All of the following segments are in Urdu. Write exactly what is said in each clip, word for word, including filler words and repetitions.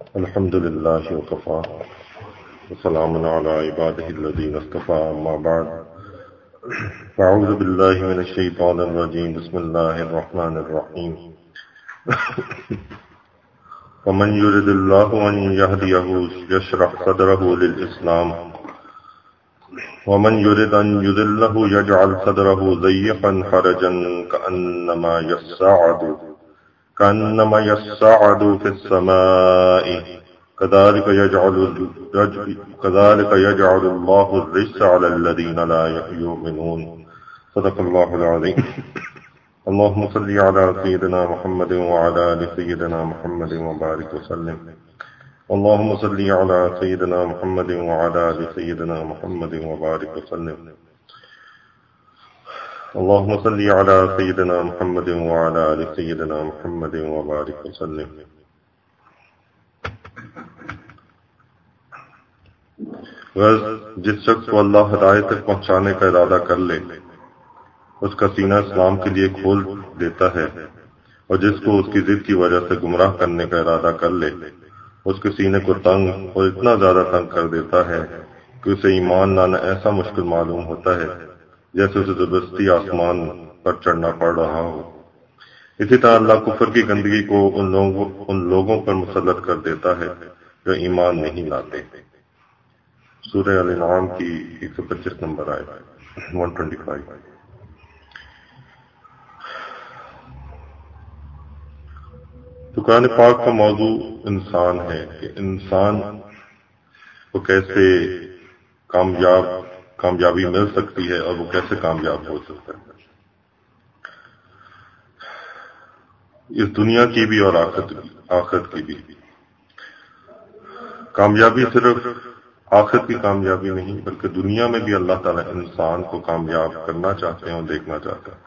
الحمد لله وكفى وسلام على عباده الذين اصطفى أما بعد فأعوذ بالله من الشيطان الرجيم بسم الله الرحمن الرحيم ومن يرد الله أن يهديه يشرح صدره للإسلام ومن يرد أن يضله يجعل صدره ضيقا حرجا كأنما يصعد كأنما يصعد في السماء كذلك يجعل كذلك يجعل الله الرجس على الذين لا يؤمنون صدق الله العظيم. اللهم صل على سيدنا محمد وعلى آل سيدنا محمد وبارك وسلم. اللهم صل على سيدنا محمد وعلى آل سيدنا محمد وبارك وسلم. اللهم صل على سيدنا محمد وعلى آل سيدنا محمد وبارك وسلم. غرض جس شخص کو اللہ ہدایت تک پہنچانے کا ارادہ کر لے اس کا سینہ اسلام کے لیے کھول دیتا ہے، اور جس کو اس کی ضد کی وجہ سے گمراہ کرنے کا ارادہ کر لے اس کے سینے کو تنگ اور اتنا زیادہ تنگ کر دیتا ہے کہ اسے ایمان لانا ایسا مشکل معلوم ہوتا ہے جیسے اسے زبردستی آسمان پر چڑھنا پڑ رہا ہو. اسی طرح اللہ کفر کی گندگی کو ان لوگوں ان لوگوں پر مسلط کر دیتا ہے جو ایمان نہیں لاتے. سورہ الانعام کی ایک سو پچیس نمبر آئے ایک سو پچیس. تو قرآن پاک کا موضوع انسان ہے کہ انسان کو کیسے کامیاب کامیابی مل سکتی ہے اور وہ کیسے کامیاب ہو سکتا ہے، اس دنیا کی بھی اور آخرت آخرت کی بھی. کامیابی صرف آخرت کی کامیابی نہیں بلکہ دنیا میں بھی اللہ تعالیٰ انسان کو کامیاب کرنا چاہتے ہیں اور دیکھنا چاہتے ہیں،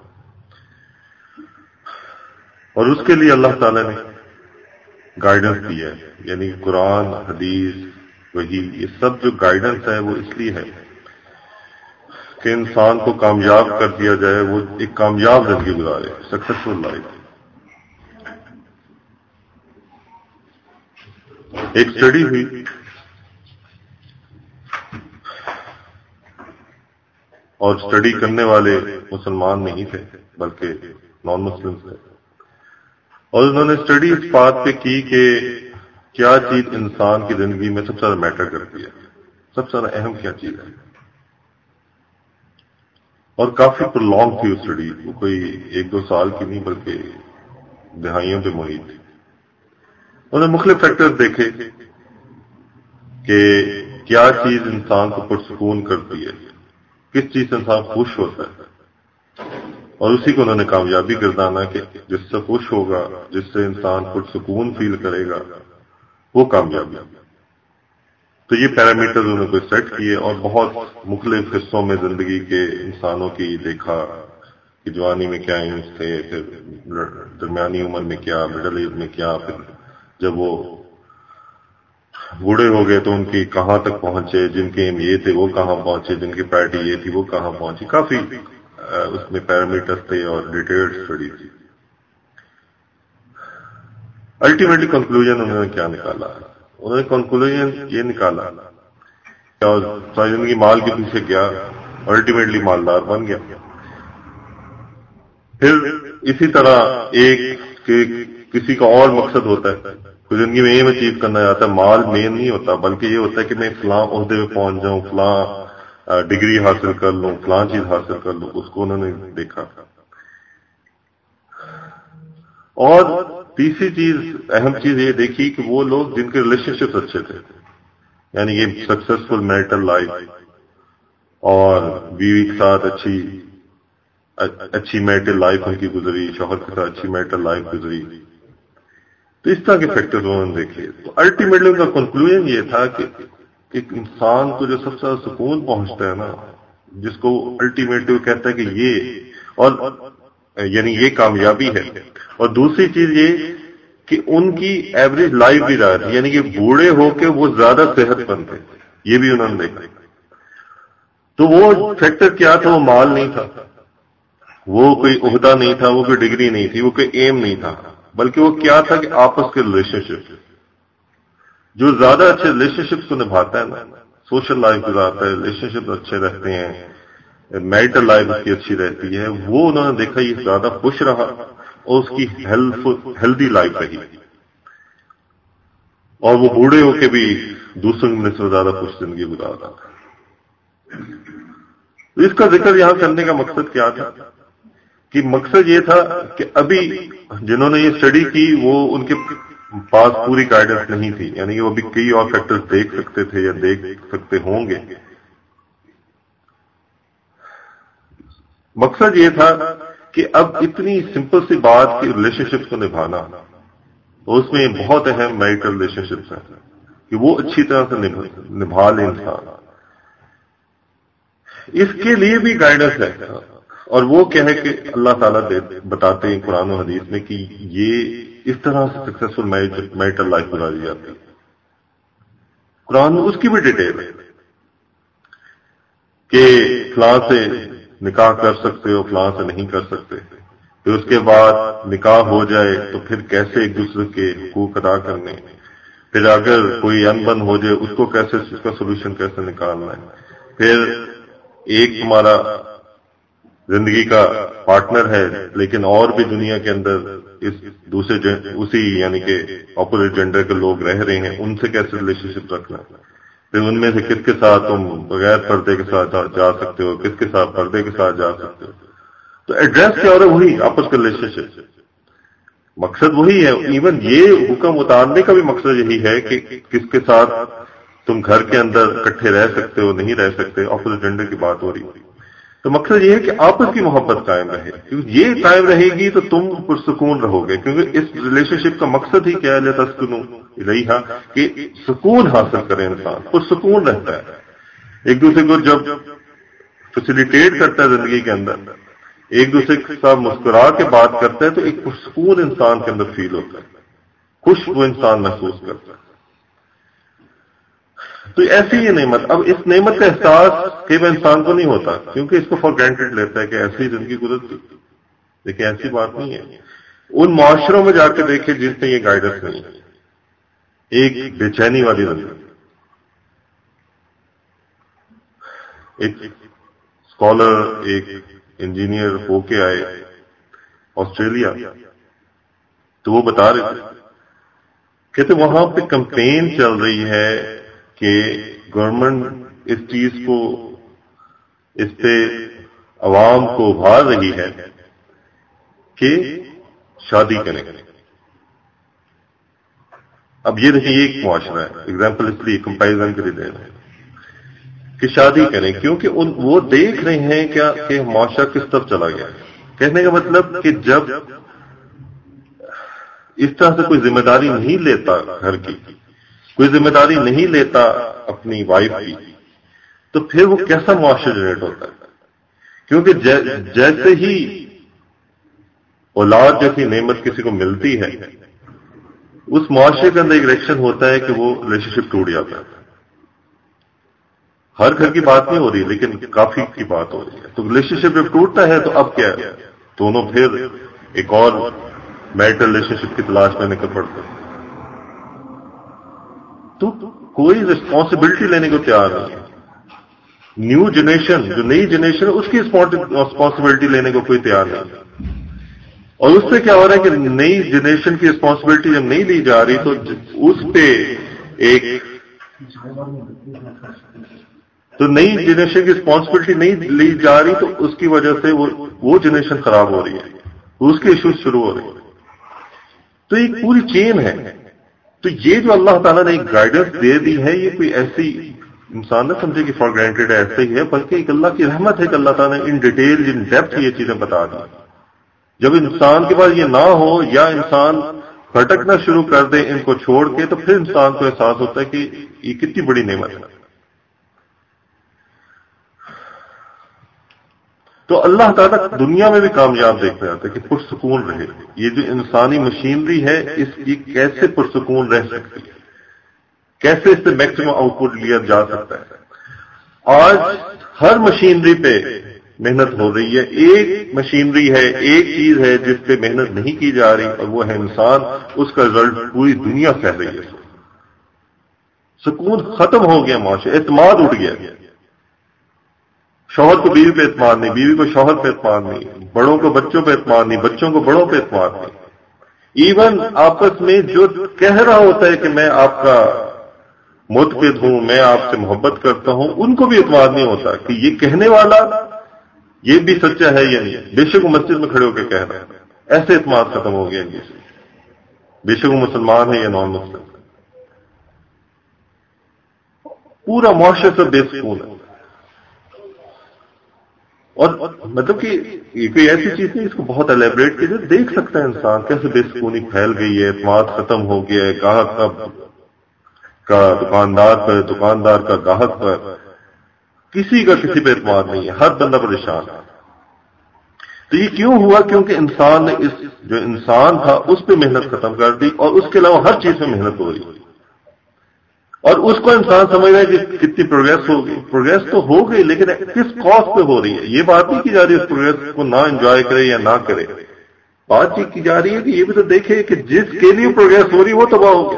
اور اس کے لیے اللہ تعالیٰ نے گائیڈنس دی ہے. یعنی قرآن، حدیث، وحی، یہ سب جو گائیڈنس ہے وہ اس لیے ہے کہ انسان کو کامیاب کر دیا جائے، وہ ایک کامیاب زندگی گزارے، سکسیسفل لائف. ایک اسٹڈی ہوئی اور اسٹڈی کرنے والے مسلمان نہیں تھے بلکہ نان مسلم تھے، اور انہوں نے اسٹڈی اس بات پہ کی کہ کیا چیز انسان کی زندگی میں سب سے زیادہ میٹر کرتی ہے، سب سے زیادہ اہم کیا چیز ہے. اور کافی پرلانگ تھی اسٹڈی، وہ کوئی ایک دو سال کی نہیں بلکہ دہائیوں پہ محیط تھی. انہوں نے مختلف فیکٹرز دیکھے کہ کیا چیز انسان کو پرسکون کرتی ہے، کس چیز سے انسان خوش ہوتا ہے، اور اسی کو انہوں نے کامیابی گردانا کہ جس سے خوش ہوگا، جس سے انسان پرسکون فیل کرے گا، وہ کامیابی. تو یہ پیرامیٹرز انہوں نے کوئی سیٹ کیے اور بہت مختلف حصوں میں زندگی کے انسانوں کی دیکھا کہ جوانی میں کیا ایمز تھے، پھر درمیانی عمر میں کیا، مڈل ایج میں کیا، پھر جب وہ بوڑھے ہو گئے تو ان کی کہاں تک پہنچے، جن کے ایم یہ تھے وہ کہاں پہنچے، جن کی پرائرٹی یہ تھی وہ کہاں پہنچی. کافی اس میں پیرامیٹرز تھے اور ڈیٹیلڈ اسٹڈی تھی. الٹیمیٹلی کنکلوژن انہوں نے کیا نکالا؟ انہوں نے کنکلوژن یہ نکالا اور ساری زندگی مال کے پیچھے گیا، الٹیمیٹلی مالدار بن گیا. پھر اسی طرح ایک کہ کسی کا اور مقصد ہوتا ہے، کوئی زندگی میں ایم اچیو کرنا چاہتا ہے، مال مین نہیں ہوتا بلکہ یہ ہوتا ہے کہ میں فلاں عہدے پہ پہنچ جاؤں، فلاں ڈگری حاصل کر لوں، فلاں چیز حاصل کر لوں. اس کو انہوں نے دیکھا. اور تیسری چیز، اہم چیز یہ دیکھی کہ وہ لوگ جن کے ریلیشن شپس اچھے تھے، یعنی یہ سکسیسفل میرٹل لائف اور بیوی کے ساتھ اچھی اچھی میرٹل لائف ان کی گزری، شوہر کے ساتھ اچھی میرٹل لائف گزری. تو اس طرح کے فیکٹرز انہوں نے دیکھے. تو الٹیمیٹلی ان کا کنکلوژن یہ تھا کہ ایک انسان کو جو سب سے زیادہ سکون پہنچتا ہے نا، جس کو الٹیمیٹلی کہتا ہے کہ یہ اور یعنی یہ کامیابی ہے. اور دوسری چیز یہ کہ ان کی ایوریج لائف بھی رہا تھی، یعنی کہ بوڑھے ہو کے وہ زیادہ صحت مند تھے. یہ بھی انہوں نے دیکھا. تو وہ فیکٹر کیا تھا؟ وہ مال نہیں تھا، وہ کوئی عہدہ نہیں تھا، وہ کوئی ڈگری نہیں تھی، وہ کوئی ایم نہیں تھا، بلکہ وہ کیا تھا کہ آپس کے ریلیشن شپ. جو زیادہ اچھے ریلیشن شپس کو نبھاتا ہے نا، سوشل لائف گزارتا ہے، ریلیشن شپ اچھے رہتے ہیں، میرٹل لائف اس کی اچھی رہتی ہے، وہ انہوں نے دیکھا یہ زیادہ خوش رہا اور اس کی ہیلدی لائف رہی، اور وہ بوڑھے ہو کے بھی دوسروں میں سے زیادہ خوش زندگی گزار رہا تھا۔ اس کا ذکر یہاں کرنے کا مقصد کیا تھا کہ مقصد یہ تھا کہ ابھی جنہوں نے یہ اسٹڈی کی وہ ان کے پاس پوری گائیڈنس نہیں تھی، یعنی وہ ابھی کئی اور فیکٹر دیکھ سکتے تھے یا دیکھ سکتے ہوں گے۔ مقصد یہ تھا کہ اب اتنی سمپل سی بات کہ ریلیشن شپ کو نبھانا، تو اس میں بہت اہم میرٹل ریلیشن شپس ہیں کہ وہ اچھی طرح سے نبھا لیں انسان، اس کے لیے بھی گائیڈنس ہے، اور وہ کیا ہے کہ اللہ تعالیٰ بتاتے ہیں قرآن و حدیث میں کہ یہ اس طرح سے سکسیسفل میرٹل لائف گزاری جاتی ہے۔ قرآن میں اس کی بھی ڈیٹیل ہے کہ فلاں سے نکاح کر سکتے ہو، فلاں سے نہیں کر سکتے، پھر اس کے بعد نکاح ہو جائے تو پھر کیسے ایک دوسرے کے حقوق ادا کرنے، پھر اگر کوئی ان بن ہو جائے اس کو کیسے، اس کا سولوشن کیسے نکالنا ہے، پھر ایک تمہارا زندگی کا پارٹنر ہے لیکن اور بھی دنیا کے اندر اس دوسرے اسی یعنی کہ اپوزٹ جینڈر کے لوگ رہ رہے ہیں، ان سے کیسے ریلیشن شپ رکھنا، پھر ان میں سے کس کے ساتھ تم بغیر پردے کے ساتھ جا سکتے ہو، کس کے ساتھ پردے کے ساتھ جا سکتے ہو، تو ایڈریس کیا ہو رہا ہے وہی آپس کا ریلیشن شپ، مقصد وہی ہے۔ ایون یہ حکم اتارنے کا بھی مقصد یہی ہے کہ کس کے ساتھ تم گھر کے اندر اکٹھے رہ سکتے ہو، نہیں رہ سکتے، اپوزٹ جینڈر کی بات ہو رہی ہے، تو مقصد یہ ہے کہ آپس کی محبت قائم رہے، کیونکہ یہ قائم رہے گی تو تم پرسکون رہو گے، کیونکہ اس ریلیشن شپ کا مقصد ہی کیا ہے، لتسکنوا الیہا، کہ سکون حاصل کرے انسان، پرسکون رہتا ہے، ایک دوسرے کو جب فیسیلیٹیٹ کرتا ہے زندگی کے اندر، ایک دوسرے کے ساتھ مسکرا کے بات کرتا ہے تو ایک پرسکون انسان کے اندر فیل ہوتا ہے، خوش وہ انسان محسوس کرتا ہے۔ تو ایسی یہ نعمت، اب اس نعمت کا احساس کئی بار انسان کو نہیں ہوتا کیونکہ اس کو فار گرانٹیڈ لیتا ہے کہ ایسی زندگی گزرتی، لیکن ایسی بات نہیں ہے۔ ان معاشروں میں جا کے دیکھیں جس میں یہ گائیڈنس نہیں ہے، ایک بے چینی والی زندگی۔ ایک اسکالر، ایک انجینئر ہو کے آئے آسٹریلیا، تو وہ بتا رہے تھے کہتے وہاں پہ کمپین چل رہی ہے کہ گورنمنٹ اس چیز کو، اس پہ عوام کو ابھار رہی ہے کہ شادی کریں۔ اب یہ دیکھیں، یہ ایک معاشرہ ہے، ایگزامپل اس لیے کمپیریزن کے لیے دے رہے ہیں کہ شادی کریں، کیونکہ ان وہ دیکھ رہے ہیں کیا کہ معاشرہ کس طرف چلا گیا۔ کہنے کا مطلب کہ جب اس طرح سے کوئی ذمہ داری نہیں لیتا گھر کی، کوئی ذمہ داری نہیں لیتا اپنی وائف کی، تو پھر وہ کیسا معاشرہ جنریٹ ہوتا ہے؟ کیونکہ جیسے ہی اولاد جیسی نعمت کسی کو ملتی ہے، اس معاشرے کے اندر ایک ریئیکشن ہوتا ہے کہ وہ ریلیشن شپ ٹوٹ جاتا ہے۔ ہر گھر کی بات نہیں ہو رہی لیکن کافی کی بات ہو رہی ہے۔ تو ریلیشن شپ جب ٹوٹتا ہے تو اب کیا ہے، دونوں پھر ایک اور میرٹل ریلیشن شپ کی تلاش میں نکل پڑتے ہیں، تو کوئی ریسپانسبلٹی لینے کو تیار نہیں ہے۔ نیو جنریشن، جو نئی جنریشن ہے، اس کی ریسپانسبلٹی لینے کو کوئی تیار نہیں، اور اس سے کیا ہو رہا ہے کہ نئی جنریشن کی ریسپانسبلٹی جب نہیں لی جا رہی تو اس پہ ایک تو نئی جنریشن کی ریسپانسبلٹی نہیں لی جا رہی تو اس کی وجہ سے وہ وہ جنریشن خراب ہو رہی ہے، اس کے ایشوز شروع ہو رہے ہیں۔ تو ایک پوری چین ہے۔ تو یہ جو اللہ تعالیٰ نے ایک گائیڈنس دے دی ہے، یہ کوئی ایسی انسان نہ سمجھے کہ فار گرانٹیڈ ایسے ہی ہے، بلکہ ایک اللہ کی رحمت ہے کہ اللہ تعالیٰ نے ان ڈیٹیل، ان ڈیپتھ یہ چیزیں بتا دی۔ جب انسان کے پاس یہ نہ ہو یا انسان بھٹکنا شروع کر دے ان کو چھوڑ کے، تو پھر انسان کو احساس ہوتا ہے کہ یہ کتنی بڑی نعمت ہے۔ تو اللہ تعالیٰ دنیا میں بھی کامیاب دیکھ رہا تھا کہ پرسکون رہے۔ یہ جو انسانی مشینری ہے اس کی کیسے پرسکون رہ سکتی ہے، کیسے اس سے میکسیمم آؤٹ پٹ لیا جا سکتا ہے۔ آج ہر مشینری پہ محنت ہو رہی ہے، ایک مشینری ہے، ایک چیز ہے جس پہ محنت نہیں کی جا رہی، اور وہ ہے انسان، اس کا رزلٹ پوری دنیا سہ رہی ہے۔ سکون ختم ہو گیا معاشرے، اعتماد اٹھ گیا. شوہر کو بیوی پہ اعتماد نہیں، بیوی کو شوہر پہ اعتماد نہیں، بڑوں کو بچوں پہ اعتماد نہیں، بچوں کو بڑوں پہ اعتماد نہیں. ایون آپس میں جو کہہ رہا ہوتا ہے کہ میں آپ کا متقد ہوں، میں آپ سے محبت کرتا ہوں، ان کو بھی اعتماد نہیں ہوتا کہ یہ کہنے والا یہ بھی سچا ہے یا نہیں. بے شک وہ مسجد میں کھڑے ہو کے کہہ رہا ہے، ایسے اعتماد ختم ہو گیا ان سے، بے شک وہ مسلمان ہے یا نان مسلم. پورا معاشرے سے بے سکون ہے. اور مطلب کہ یہ کوئی ایسی چیز نہیں اس کو بہت الیبریٹ کی جائے، دیکھ سکتا ہے انسان کیسے بے سکونی پھیل گئی ہے، اعتماد ختم ہو گیا ہے، گاہک کا کا دکاندار پر، دکاندار کا گاہک پر، کسی کا کسی پہ اعتماد نہیں ہے، ہر بندہ پریشان ہے. تو یہ کیوں ہوا؟ کیونکہ انسان نے اس جو انسان تھا اس پہ محنت ختم کر دی، اور اس کے علاوہ ہر چیز میں محنت ہو رہی ہے. اور اس کو انسان سمجھ رہا ہے کہ کتنی پروگریس ہوگی. پروگریس تو ہو گئی، لیکن کس کاسٹ پہ ہو رہی ہے؟ یہ بات نہیں کی جا رہی اس پروگریس کو نہ انجوائے کرے یا نہ کرے. بات یہ کی جا رہی ہے کہ یہ بھی تو دیکھے کہ جس کے لیے پروگریس ہو رہی ہے وہ تباہ ہو گیا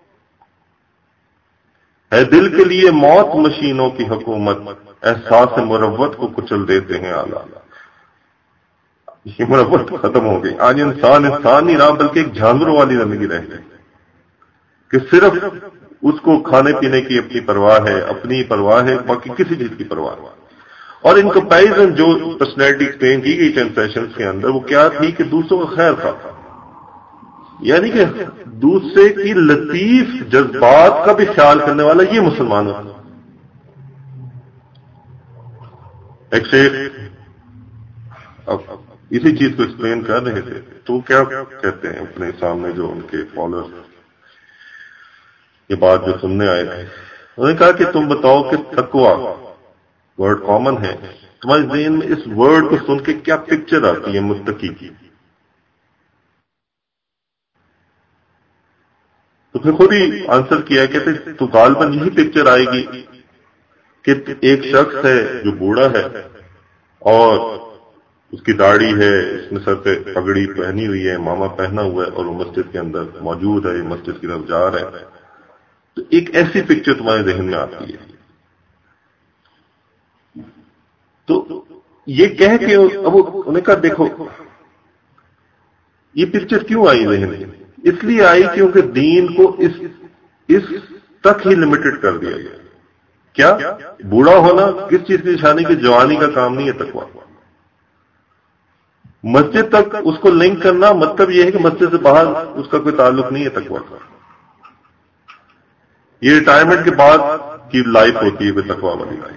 ہے. دل کے لیے موت مشینوں کی حکومت، احساس مروت کو کچل دیتے ہیں اعلیٰ. یہ مروت ختم ہو گئی. آج انسان انسان نہیں رہا بلکہ ایک جانوروں والی زندگی رہ گئی کہ صرف اس کو کھانے پینے کی اپنی پرواہ ہے، اپنی پرواہ ہے، باقی کسی چیز کی پرواہ نہیں. اور ان کمپیریزن جو پرسنالٹی ایکسپلین کی گئی ٹین سیشنز کے اندر، وہ کیا تھی کہ دوسروں کا خیر تھا، یعنی کہ دوسرے کی لطیف جذبات کا بھی خیال کرنے والا یہ مسلمان ہے. ایک شیخ اب اسی چیز کو ایکسپلین کر رہے تھے تو کیا کہتے ہیں اپنے سامنے جو ان کے فالوور یہ بات جو سننے آئے تھے، انہوں نے کہا کہ تم بتاؤ کہ تقویٰ ورڈ کامن ہے، تمہارے ذہن میں اس ورڈ کو سن کے کیا پکچر آتی ہے متقی کی؟ تو پھر خود ہی آنسر کیا کہتے تو غالباً یہی پکچر آئے گی کہ ایک شخص ہے جو بوڑھا ہے اور اس کی داڑھی ہے، اس نے سر پہ پگڑی پہنی ہوئی ہے، ماما پہنا ہوا ہے، اور وہ مسجد کے اندر موجود ہے، مسجد کی طرف جا رہا ہے. تو ایک ایسی پکچر تمہارے ذہن میں آتی ہے. تو یہ کہہ کے اب انہوں نے کہا دیکھو یہ پکچر کیوں آئی ذہن میں؟ اس لیے آئی کیونکہ دین کو اس اس تک ہی لمیٹڈ کر دیا گیا. کیا بوڑھا ہونا کس چیز کی نشانی کی؟ جوانی کا کام نہیں ہے تقویٰ. مسجد تک اس کو لنک کرنا مطلب یہ ہے کہ مسجد سے باہر اس کا کوئی تعلق نہیں ہے تقویٰ کا. یہ ریٹائرمنٹ کے بعد کی لائف ہوتی ہے کوئی تقویٰ والی لائف.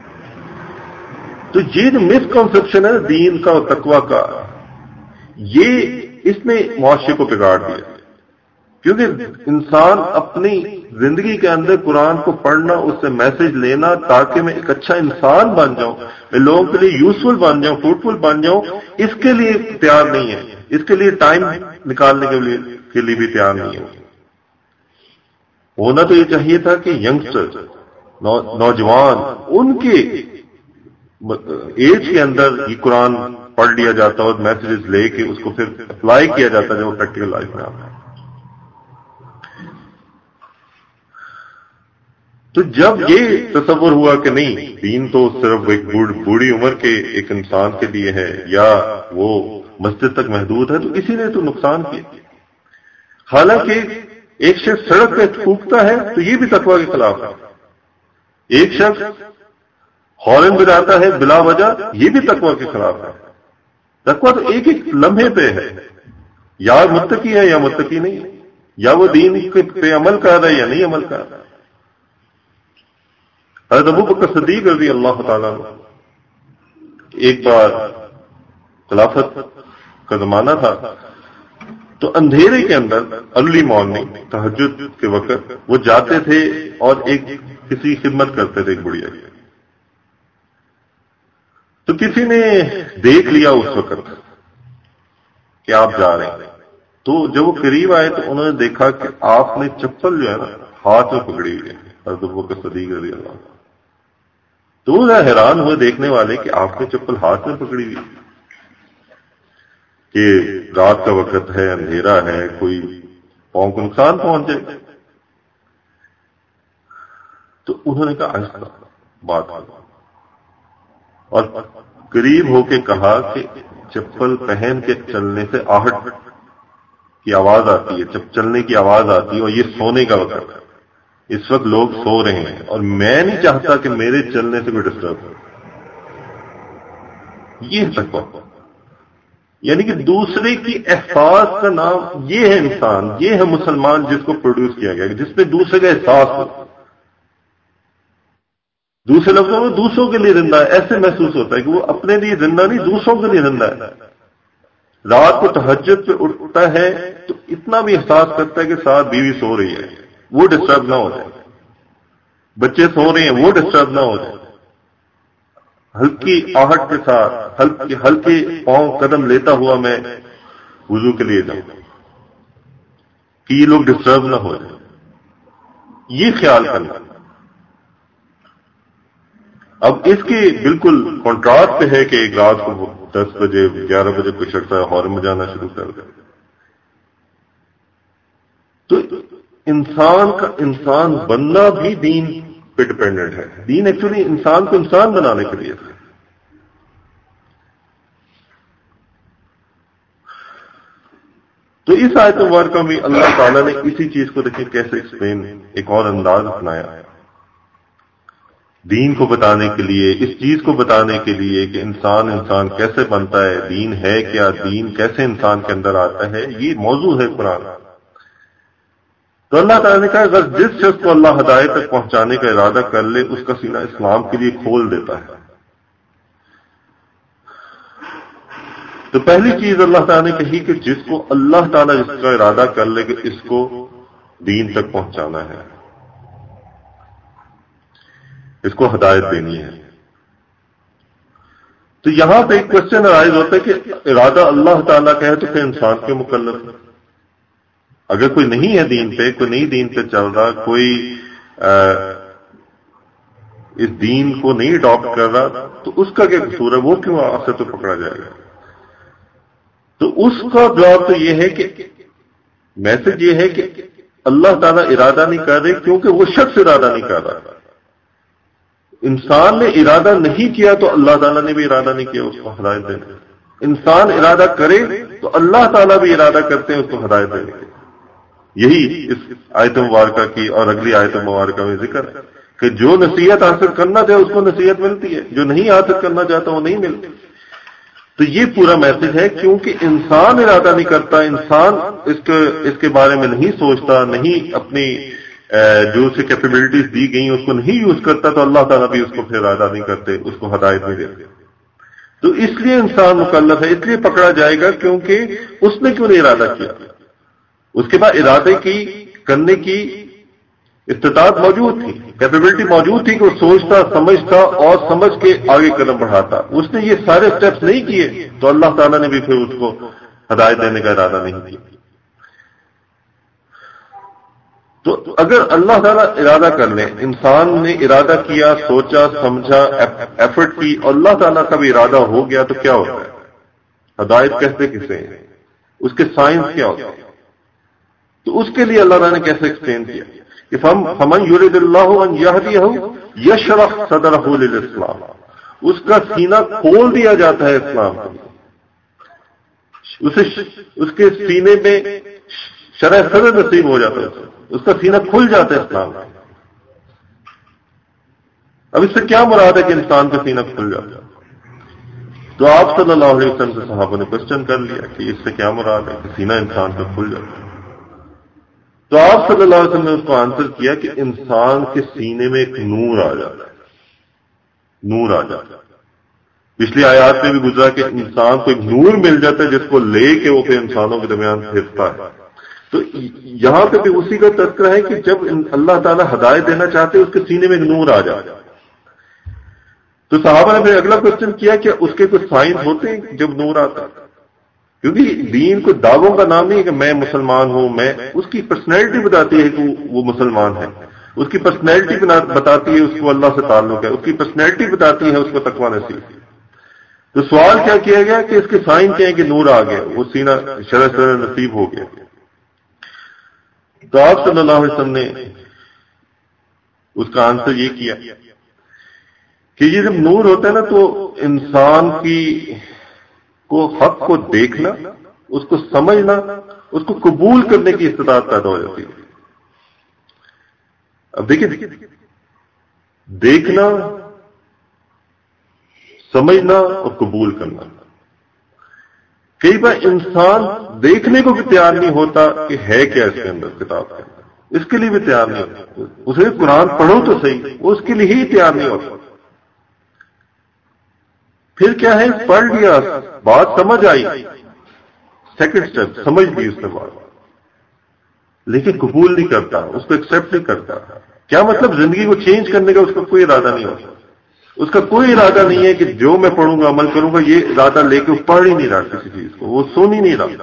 تو یہ جو مس کنسپشن ہے دین کا اور تقویٰ کا، یہ اس نے معاشرے کو بگاڑ دیا. کیونکہ انسان اپنی زندگی کے اندر قرآن کو پڑھنا، اس سے میسج لینا تاکہ میں ایک اچھا انسان بن جاؤں، میں لوگوں کے لیے یوزفل بن جاؤں، فروٹفل بن جاؤں، اس کے لیے تیار نہیں ہے. اس کے لیے ٹائم نکالنے کے لیے کے لیے بھی تیار نہیں ہے. ہونا تو یہ چاہیے تھا کہ ینگسٹر نوجوان ان کے ایج کے اندر یہ قرآن پڑھ لیا جاتا اور میسیجز لے کے اس کو پھر اپلائی کیا جاتا جب وہ پریکٹیکل لائف میں آتا ہے. تو جب یہ تصور ہوا کہ نہیں دین تو صرف ایک بوڑھی عمر کے ایک انسان کے لیے ہے یا وہ مسجد تک محدود ہے، تو اسی نے تو نقصان کیا. حالانکہ ایک شخص سڑک پہ تھوکتا ہے تو یہ بھی تقویٰ کے خلاف ہے. ایک شخص ہارن بجاتا ہے بلا وجہ، یہ بھی تقویٰ کے خلاف ہے. تقویٰ تو ایک ایک لمحے پہ ہے، یا متقی ہے یا متقی نہیں ہے، یا وہ دین پہ عمل کر رہا ہے یا نہیں عمل کر رہا ہے. حضرت ابو بکر صدیق رضی اللہ تعالیٰ ایک بار خلافت کا زمانہ تھا تو اندھیرے کے اندر ارلی مارننگ تہجد کے وقت وہ جاتے تھے اور ایک کسی خدمت کرتے تھے ایک بڑھیا کی. تو کسی نے دیکھ لیا اس وقت کہ آپ جا رہے ہیں، تو جب وہ قریب آئے تو انہوں نے دیکھا کہ آپ نے چپل جو ہے نا ہاتھ میں پکڑی ہوئی ہے. حضرت ابو بکر صدیق رضی اللہ عنہ تو وہ حیران ہوئے دیکھنے والے کہ آپ نے چپل ہاتھ میں پکڑی ہوئی کہ رات کا وقت ہے، اندھیرا ہے، کوئی پاؤں کو نقصان پہنچ جائے. تو انہوں نے کہا آہستہ بات کرو، اور قریب ہو کے کہا کہ چپل پہن کے چلنے سے آہٹ کی آواز آتی ہے، جب چلنے کی آواز آتی ہے، اور یہ سونے کا وقت ہے، اس وقت لوگ سو رہے ہیں، اور میں نہیں چاہتا کہ میرے چلنے سے کوئی ڈسٹرب ہو. یہ تقویٰ، یعنی کہ دوسرے کی احساس کا نام یہ ہے انسان، یہ ہے مسلمان جس کو پروڈیوس کیا گیا، جس میں دوسرے کا احساس ہو. دوسرے لفظوں میں دوسروں کے لیے زندہ ہے، ایسے محسوس ہوتا ہے کہ وہ اپنے لیے زندہ نہیں، دوسروں کے لیے زندہ ہے. رات کو تہجد پہ اٹھتا ہے تو اتنا بھی احساس کرتا ہے کہ ساتھ بیوی سو رہی ہے، وہ ڈسٹرب نہ ہو جائے، بچے سو رہے ہیں وہ ڈسٹرب نہ ہو جائے، ہلکی آہٹ کے ساتھ ہلکے ہلکے پاؤں قدم لیتا ہوا میں وضو کے لیے جاؤں کہ یہ لوگ ڈسٹرب نہ ہو جائیں. یہ خیال کرنا. اب اس کی بالکل کنٹراسٹ ہے کہ ایک رات کو دس بجے گیارہ بجے کچھ لگتا ہے ہارن میں جانا شروع کر دے. تو انسان کا انسان بننا بھی دین پہ ڈپینڈنٹ ہے. دین ایکچولی انسان کو انسان بنانے کے لیے تھا. تو اس آیت مبارکہ میں اللہ تعالیٰ نے اسی چیز کو دیکھیں کیسے ایکسپلین ایک اور انداز اپنایا دین کو بتانے کے لیے، اس چیز کو بتانے کے لیے کہ انسان انسان کیسے بنتا ہے، دین ہے کیا، دین کیسے انسان کے اندر آتا ہے. یہ موضوع ہے قرآن. تو اللہ تعالیٰ نے کہا اگر جس شخص کو اللہ ہدایت تک پہنچانے کا ارادہ کر لے اس کا سینہ اسلام کے لیے کھول دیتا ہے. تو پہلی چیز اللہ تعالیٰ نے کہی کہ جس کو اللہ تعالیٰ اس کا ارادہ کر لے کہ اس کو دین تک پہنچانا ہے، اس کو ہدایت دینی ہے. تو یہاں پہ ایک کوشچن ارائز ہوتا ہے کہ ارادہ اللہ تعالیٰ کا ہے تو پھر انسان کے مکلف ہے. اگر کوئی نہیں ہے دین پہ، کوئی نہیں دین پہ چل رہا، کوئی آ, اس دین کو نہیں اڈاپٹ کر رہا، تو اس کا کیا قصور ہے؟ وہ کیوں آخر تو پکڑا جائے گا؟ تو اس کا جواب تو یہ ہے کہ میسج یہ ہے کہ اللہ تعالیٰ ارادہ نہیں کر رہے کیونکہ وہ شخص ارادہ نہیں کر رہا. انسان نے ارادہ نہیں کیا تو اللہ تعالیٰ نے بھی ارادہ نہیں کیا اس کو ہدایت دینے. انسان ارادہ کرے تو اللہ تعالیٰ بھی ارادہ کرتے ہیں اس کو ہدایت دینے کے. یہی اس آیت مبارکہ کی اور اگلی آیت مبارکہ میں ذکر ہے کہ جو نصیحت حاصل کرنا چاہے اس کو نصیحت ملتی ہے، جو نہیں حاصل کرنا چاہتا وہ نہیں ملتی. تو یہ پورا میسج ہے کیونکہ انسان ارادہ نہیں کرتا، انسان اس کے اس کے بارے میں نہیں سوچتا، نہیں اپنی جو اسے کیپیبلٹیز دی گئی اس کو نہیں یوز کرتا، تو اللہ تعالیٰ بھی اس کو پھر ارادہ نہیں کرتے، اس کو ہدایت نہیں دیتے. تو اس لیے انسان مکلف ہے، اس لیے پکڑا جائے گا کیونکہ اس نے کیوں نہیں ارادہ کیا. اس کے بعد ارادے کی کرنے کی استطاعت موجود تھی، کیپیبلٹی موجود تھی کہ وہ سوچتا، سمجھتا اور سمجھ کے آگے قدم بڑھاتا. اس نے یہ سارے سٹیپس نہیں کیے تو اللہ تعالیٰ نے بھی پھر اس کو ہدایت دینے کا ارادہ نہیں کیا. تو اگر اللہ تعالیٰ ارادہ کر لیں، انسان نے ارادہ کیا، سوچا، سمجھا، ایفرٹ کی اور اللہ تعالیٰ کا بھی ارادہ ہو گیا تو کیا ہوتا ہے؟ ہدایت کہتے کسے ہیں؟ اس کے سائنس کیا ہوتا ہے؟ تو اس کے لیے اللہ تعالیٰ نے کیسے ایکسپلین کیا کہ فمن یرید اللہ ان یہدیہ یشرح صدرہ للاسلام، اس کا سینہ کھول دیا جاتا ہے اسلام کے لیے. اسے اس کے سینے میں شرح صدر نصیب ہو جاتا ہے، اس کا سینہ کھل جاتا ہے اسلام کا. اب اس سے کیا مراد ہے کہ انسان کا سینہ کھل جاتا ہے؟ تو آپ صلی اللہ علیہ وسلم سے صحابہ نے کوشچن کر لیا کہ اس سے کیا مراد ہے کہ سینہ انسان کا کھل جاتا ہے. تو آپ صلی اللہ علیہ وسلم نے اس کو آنسر کیا کہ انسان کے سینے میں ایک نور آ جاتا ہے، نور آ جاتا ہے. پچھلی آیات میں بھی گزرا کہ انسان کو ایک نور مل جاتا ہے جس کو لے کے وہ پھر انسانوں کے درمیان پھرتا ہے. تو یہاں پہ بھی اسی کا تذکرہ ہے کہ جب اللہ تعالیٰ ہدایت دینا چاہتے اس کے سینے میں ایک نور آ جاتا ہے. تو صحابہ نے پھر اگلا کوشچن کیا کہ اس کے کچھ سائنس ہوتے ہیں جب نور آتا ہے؟ کیونکہ دین کو دعووں کا نام نہیں ہے کہ میں مسلمان ہوں، میں اس کی پرسنالٹی بتاتی ہے کہ وہ مسلمان ہے، اس کی پرسنالٹی بتاتی ہے اس کو اللہ سے تعلق ہے، اس کی پرسنالٹی بتاتی ہے اس کو تقویٰ نصیب. تو سوال کیا کیا گیا کہ اس کے سائن کیا ہے کہ نور آ گیا، وہ سینہ شرح شرح نصیب ہو گیا. تو آپ صلی اللہ علیہ وسلم نے اس کا آنسر یہ کیا کہ یہ جب نور ہوتا ہے نا تو انسان کی کو حق کو دیکھنا، اس کو سمجھنا، اس کو قبول کرنے کی استطاعت پیدا ہو جاتی ہے. اب دیکھیں، دیکھنا، سمجھنا اور قبول کرنا. کئی بار انسان دیکھنے کو بھی تیار نہیں ہوتا کہ ہے کیا اس کے اندر، کتاب کے اندر اس کے لیے بھی تیار نہیں ہوتا. اسے قرآن پڑھو تو صحیح، وہ اس کے لیے ہی تیار نہیں ہوتا. پھر کیا ہے، پڑھ لیا، بات سمجھ آئی، سیکنڈ اسٹیپ سمجھ لی اس نے بات، لیکن قبول نہیں کرتا، اس کو ایکسپٹ نہیں کرتا. کیا مطلب؟ زندگی کو چینج کرنے کا اس کا کوئی ارادہ نہیں ہوتا. اس کا کوئی ارادہ نہیں ہے کہ جو میں پڑھوں گا عمل کروں گا. یہ ارادہ لے کے پڑھ ہی نہیں رہا کسی چیز کو، وہ سن ہی نہیں رہا.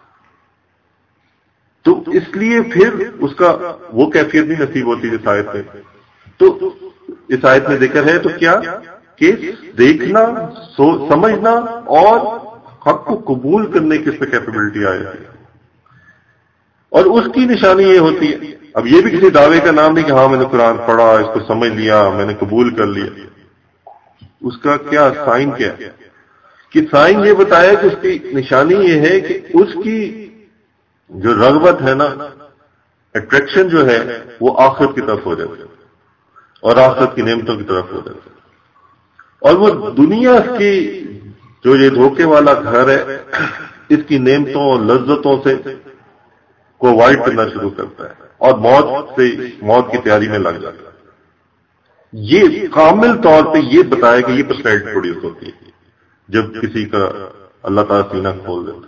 تو اس لیے پھر اس کا وہ کیفیت نہیں نصیب ہوتی جس آیت میں. تو اس آیت میں ذکر ہے تو کیا کہ دیکھنا، سمجھنا اور حق کو قبول کرنے کی اس پہ کیپیبلٹی آ جاتی ہے. اور اس کی نشانی یہ ہوتی ہے، اب یہ بھی کسی دعوے کا نام نہیں کہ ہاں میں نے قرآن پڑھا، اس کو سمجھ لیا، میں نے قبول کر لیا. اس کا کیا سائن کیا ہے کہ سائن یہ بتایا کہ اس کی نشانی یہ ہے کہ اس کی جو رغبت ہے نا، اٹریکشن جو ہے وہ آخرت کی طرف ہو جاتی ہے اور آخرت کی نعمتوں کی طرف ہو جاتی ہے. اور وہ دنیا کی جو یہ دھوکے والا گھر ہے، اس کی نعمتوں اور لذتوں سے کو اوائڈ کرنا شروع کرتا ہے اور موت سے موت کی تیاری میں لگ جاتا ہے. یہ کامل طور پہ یہ بتایا کہ یہ پرسنالٹی پروڈیوس ہوتی ہے جب کسی کا اللہ تعالیٰ سینہ کھول دیتا ہے.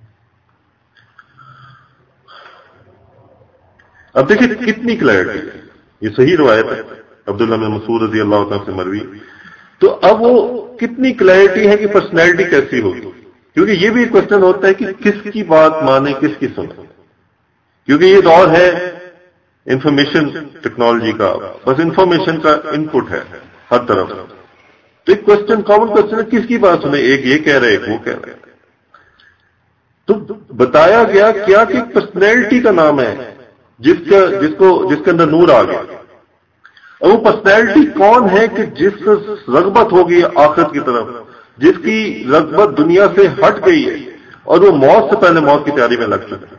اب دیکھیں کتنی کلیئرٹی ہے. یہ صحیح روایت ہے عبداللہ بن مسعود رضی اللہ تعالیٰ سے مروی. تو اب وہ کتنی کلیئرٹی ہے کہ پرسنالٹی کیسی ہوگی، کیونکہ یہ بھی ایک کوشچن ہوتا ہے کہ کس کی بات مانے، کس کی سنے. کیونکہ یہ دور ہے انفارمیشن ٹیکنالوجی کا، بس انفارمیشن کا ان پٹ ہے ہر طرف. تو ایک کوشچن، کامن کوشچن ہے کس کی بات سنے. ایک یہ کہہ رہے، ایک وہ کہہ رہے. تو بتایا گیا کیا کہ پرسنالٹی کا نام ہے جس کا جس کو جس کے اندر نور آ گیا. اور وہ پرسنالٹی کون ہے کہ جس کو رغبت ہوگی آخرت کی طرف، جس کی رغبت دنیا سے ہٹ گئی ہے اور وہ موت سے پہلے موت کی تیاری میں لگ چکے.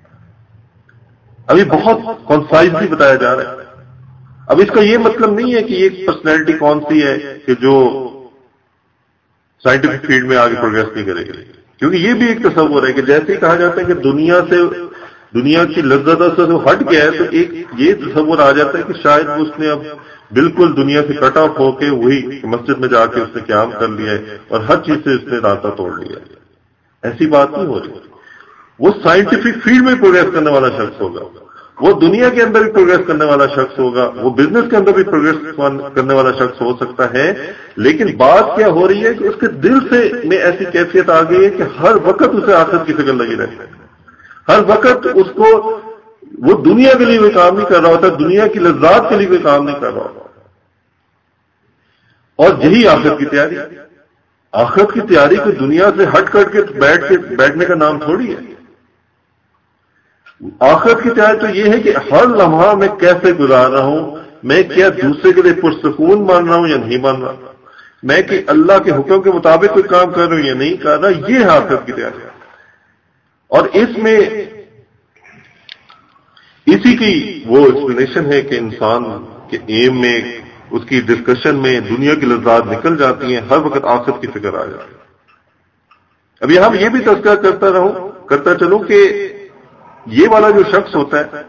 ابھی بہت کنسائزلی بتایا جا رہا ہے. اب اس کا یہ مطلب نہیں ہے کہ یہ پرسنالٹی کون سی ہے کہ جو سائنٹیفک فیلڈ میں آگے پروگریس نہیں کرے گی، کیونکہ یہ بھی ایک تصور ہے کہ جیسے ہی کہا جاتا ہے کہ دنیا سے دنیا کی لذتوں سے ہٹ گیا ہے، تو ایک یہ تصور آ جاتا ہے کہ شاید اس نے اب بالکل دنیا سے کٹ آف ہو کے وہی مسجد میں جا کے اس نے قیام کر لیا ہے اور ہر چیز سے اس نے راستہ توڑ لیا ہے. ایسی بات نہیں ہو رہی. وہ سائنٹیفک فیلڈ میں پروگریس کرنے والا شخص ہوگا، وہ دنیا کے اندر بھی پروگریس کرنے والا شخص ہوگا، وہ بزنس کے اندر بھی پروگریس کرنے والا شخص ہو سکتا ہے. لیکن بات کیا ہو رہی ہے کہ اس کے دل سے میں ایسی کیفیت آ گئی ہے کہ ہر وقت اسے آخرت کی فکر لگی رہتی ہے. ہر وقت اس کو وہ دنیا کے لیے کوئی کام نہیں کر رہا ہوتا، دنیا کی لذات کے لیے کوئی کام نہیں کر رہا ہوتا. اور یہی آخرت کی تیاری. آخرت کی تیاری کوئی دنیا سے ہٹ کر کے بیٹھ کے بیٹھنے کا نام تھوڑی ہے. آخرت کی تیاری تو یہ ہے کہ ہر لمحہ میں کیسے گزار رہا ہوں، میں کیا دوسرے کے لیے پرسکون مان رہا ہوں یا نہیں مان رہا، میں کہ اللہ کے حکم کے مطابق کوئی کام کر رہا ہوں یا نہیں کر رہا. یہ ہے آخرت کی تیاری. اور اس میں اسی کی وہ ایکسپلینیشن ہے کہ انسان کے ایم میں، اس کی ڈسکشن میں دنیا کی لذات نکل جاتی ہیں، ہر وقت آخرت کی فکر آ جاتی ہے. اب یہاں یہ بھی تذکرہ کرتا رہوں کرتا چلوں کہ یہ والا جو شخص ہوتا ہے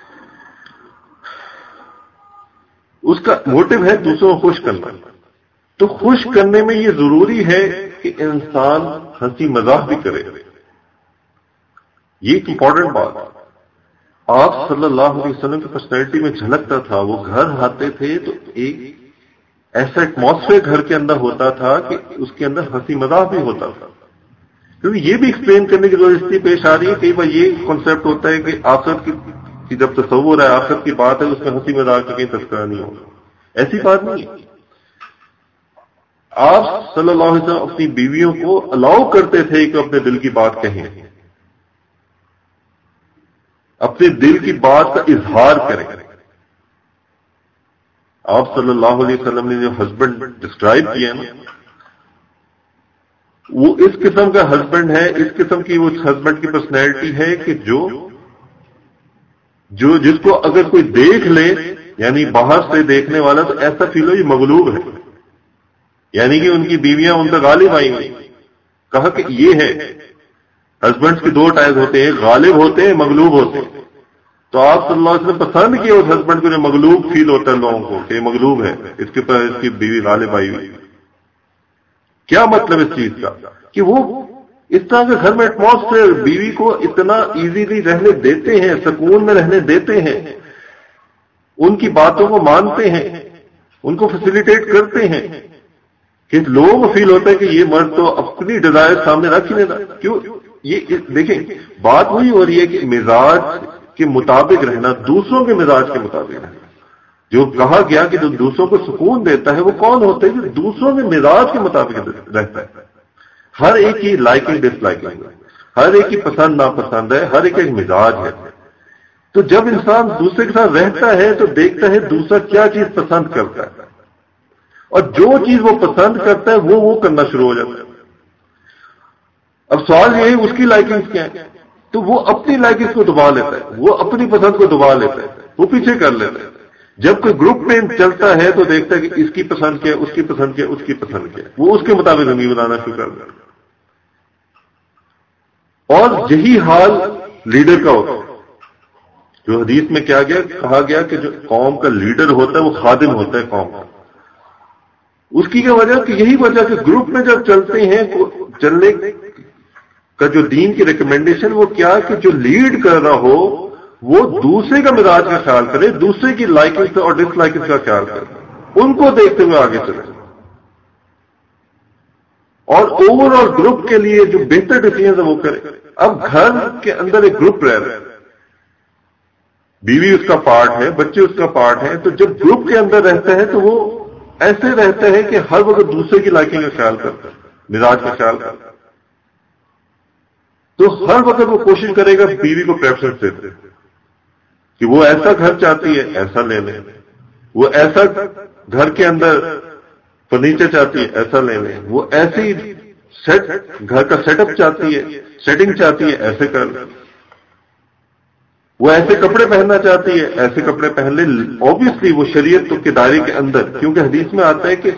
اس کا موٹو ہے دوسروں کو خوش کرنا. تو خوش کرنے میں یہ ضروری ہے کہ انسان ہنسی مذاق بھی کرے. یہ ایک امپورٹنٹ بات ہے. آپ صلی اللہ علیہ وسلم کی پرسنالٹی میں جھلکتا تھا. وہ گھر آتے تھے تو ایک ایسا ایٹماسفیئر گھر کے اندر ہوتا تھا کہ اس کے اندر ہنسی مذاق بھی ہوتا تھا. کیونکہ یہ بھی ایکسپلین کرنے کی ضرورت پیش آ رہی ہے. کئی بار یہ کنسیپٹ ہوتا ہے کہ آخرت کی جب تصور ہے، آخرت کی بات ہے، اس میں ہنسی مذاق کا کہیں تذکرہ نہیں ہوگا. ایسی بات نہیں ہے. آپ صلی اللہ علیہ وسلم اپنی بیویوں کو الاؤ کرتے تھے کہ اپنے دل کی بات کہیں، اپنے دل کی بات کا اظہار کریں. آپ صلی اللہ علیہ وسلم نے جو ہسبینڈ ڈسکرائب کیا نا، وہ اس قسم کا ہسبینڈ ہے، اس قسم کی وہ ہسبینڈ کی پرسنالٹی ہے کہ جو جو جس کو اگر کوئی دیکھ لے، یعنی باہر سے دیکھنے والا، تو ایسا فیل ہو یہ مغلوب ہے، یعنی کہ ان کی بیویاں ان پر غالب آئی ہوئی. کہا کہ یہ ہے ہسبینڈ کے دو ٹائپ ہوتے ہیں، غالب ہوتے ہیں، مغلوب ہوتے ہیں. تو آپ صلی اللہ علیہ وسلم پسند کیا اس ہسبینڈ کو جو مغلوب فیل ہوتا ہے لوگوں کو کہ یہ مغلوب ہے، اس کے پر اس کی بیوی غالب آئی ہوئی. کیا مطلب اس چیز کا کہ وہ اس طرح کے گھر میں ایٹماسفیئر بیوی کو اتنا ایزیلی رہنے دیتے ہیں، سکون میں رہنے دیتے ہیں، ان کی باتوں کو مانتے ہیں، ان کو فیسیلیٹیٹ کرتے ہیں کہ لوگوں کو فیل ہوتا ہے کہ یہ مرد تو اپنی ڈیزائر سامنے رکھ ہی نہیں رہا. کیوں؟ یہ دیکھیں بات وہی ہو رہی ہے کہ مزاج کے مطابق رہنا، دوسروں کے مزاج کے مطابق رہنا. جو کہا گیا کہ جو دوسروں کو سکون دیتا ہے وہ کون ہوتا ہے؟ جو دوسروں کے مزاج کے مطابق رہتا ہے. ہر ایک کی لائکنگ ڈس لائکنگ، ہر ایک کی پسند ناپسند ہے، ہر ایک ایک مزاج ہے. تو جب انسان دوسرے کے ساتھ رہتا ہے تو دیکھتا ہے دوسرا کیا چیز پسند کرتا ہے، اور جو چیز وہ پسند کرتا ہے وہ وہ کرنا شروع ہو جاتا ہے. اب سوال یہ ہے اس کی لائکنگز کیا ہے، تو وہ اپنی لائکنگز کو دبا لیتا ہے، وہ اپنی پسند کو دبا لیتا ہے، وہ پیچھے کر لیتا ہے. جب کوئی گروپ میں چلتا ہے تو دیکھتا ہے کہ اس کی پسند کیا، اس کی پسند کیا، اس کی پسند کیا، وہ اس کے مطابق زندگی بنانا شروع کر دیتا ہے. اور یہی حال لیڈر کا ہوتا ہے. جو حدیث میں کیا گیا کہا گیا کہ جو قوم کا لیڈر ہوتا ہے وہ خادم ہوتا ہے قوم کا. اس کی کیا وجہ کہ یہی وجہ کہ گروپ میں جب چلتے ہیں چلنے کا جو دین کی ریکمینڈیشن وہ کیا کہ جو لیڈ کر رہا ہو وہ دوسرے کا مزاج کا خیال کرے، دوسرے کی لائکنگ اور ڈس لائکنگ کا خیال کرے، ان کو دیکھتے ہوئے آگے چلے، اور اوور آل گروپ کے لیے جو بہتر ڈیسیژن ہے وہ کرے. اب گھر کے اندر ایک گروپ رہ رہا ہے، بیوی اس کا پارٹ ہے، بچے اس کا پارٹ ہے، تو جب گروپ کے اندر رہتا ہے تو وہ ایسے رہتا ہے کہ ہر وقت دوسرے کی لائکنگ کا خیال کرتا ہے، مزاج کا خیال کرتا ہے. تو ہر وقت وہ کوشش کرے گا بیوی کو پریفرنس دیتے کہ وہ ایسا گھر چاہتی ہے ایسا لے لیں، وہ ایسا گھر کے اندر فرنیچر چاہتی ہے ایسا لے لیں، وہ ایسی سیٹ گھر کا سیٹ اپ چاہتی ہے، سیٹنگ چاہتی ہے ایسے کر لیں، وہ ایسے کپڑے پہننا چاہتی ہے ایسے کپڑے پہن لے. اوبیسلی وہ شریعت کے دائرے کے اندر، کیونکہ حدیث میں آتا ہے کہ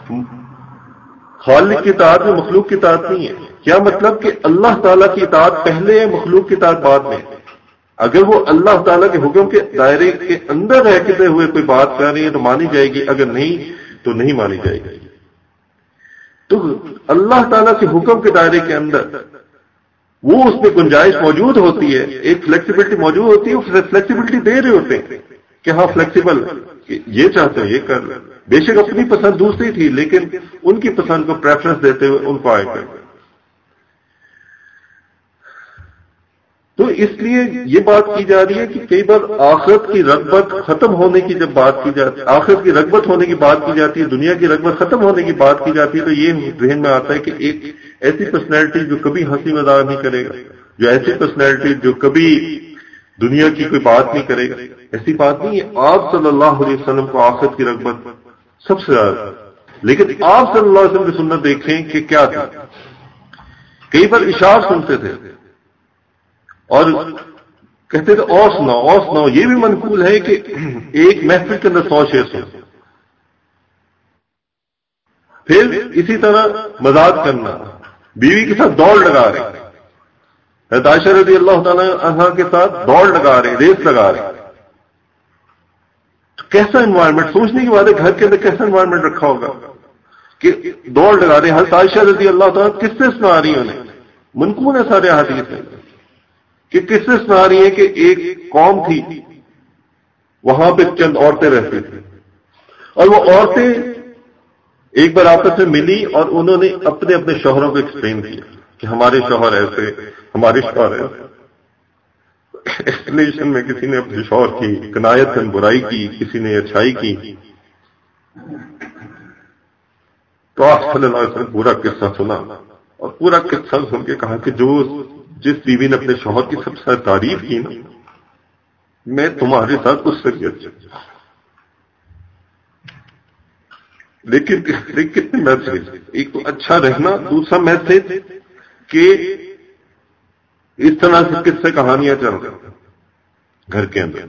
خالق کی اطاعت میں مخلوق کی اطاعت نہیں ہے. کیا مطلب کہ اللہ تعالیٰ کی اطاعت پہلے ہے، مخلوق کی اطاعت بعد میں. اگر وہ اللہ تعالیٰ کے حکم کے دائرے کے اندر رہتے ہوئے کوئی بات کر رہی ہے تو مانی جائے گی، اگر نہیں تو نہیں مانی جائے گی. تو اللہ تعالیٰ کے حکم کے دائرے کے اندر وہ اس میں گنجائش موجود ہوتی ہے، ایک فلیکسیبلٹی موجود ہوتی ہے، وہ فلیکسیبلٹی دے رہے ہوتے ہیں کہ ہاں فلیکسیبل یہ چاہتے ہیں یہ کر لیں. بے شک اپنی پسند دوسری تھی لیکن ان کی پسند کو پریفرنس دیتے ہوئے ان کو آئے کر. تو اس لیے یہ بات کی جا رہی ہے کہ کئی بار آخرت کی رغبت ختم ہونے کی جب بات کی جاتی ہے، آخرت کی رغبت ہونے کی بات کی جاتی ہے، دنیا کی رغبت ختم ہونے کی بات کی جاتی ہے، تو یہ ذہن میں آتا ہے کہ ایک ایسی پرسنالٹی جو کبھی ہنسی مذاق نہیں کرے گا، جو ایسی پرسنالٹی جو کبھی دنیا کی کوئی بات نہیں کرے گا، ایسی بات نہیں ہے. آپ صلی اللہ علیہ وسلم کو آخرت کی رغبت سب سے زیادہ، لیکن آپ صلی اللہ علیہ وسلم کی سنت دیکھیں کہ کیا تھی. کئی بار اشعار سنتے تھے اور کہتے تھے اور سناؤ اور سناؤ. یہ بھی منقول ہے کہ ایک محفل کے اندر سو شعر سنو. پھر اسی طرح مذاق کرنا، بیوی کے ساتھ دوڑ لگا رہے، حضرت عائشہ رضی اللہ تعالیٰ عنہا کے ساتھ دوڑ لگا رہے، ریس لگا رہے. تو کیسا انوائرمنٹ، سوچنے کی بات ہے گھر کے اندر کیسا انوائرمنٹ رکھا ہوگا کہ دوڑ لگا رہے. حضرت عائشہ رضی اللہ تعالیٰ کس سے سنا رہی انہیں، منقول ہے سارے حدیث میں کہ کس سے سنا رہی ہے کہ ایک قوم تھی وہاں پہ چند عورتیں رہتی تھیں اور وہ عورتیں ایک بار آپس میں ملی اور انہوں نے اپنے اپنے شوہروں کو ایکسپلین کیا کہ ہمارے شوہر ایسے، ہمارے شوہر ایسے. ایکسپلینیشن میں کسی نے اپنے شوہر کی کنایت میں برائی کی، کسی نے اچھائی کی. تو آپ صلی اللہ علیہ وسلم پورا قصہ سنا اور پورا قصہ سن کے کہا کہ جو جس بیوی نے اپنے شوہر کی سب سے تعریف کی نا، میں تمہارے ساتھ اس سے بھی اچھا. لیکن کتنے میسج، ایک تو اچھا رہنا، دوسرا میسج کہ اس طرح سے کس سے کہانیاں چل رہی گھر کے اندر.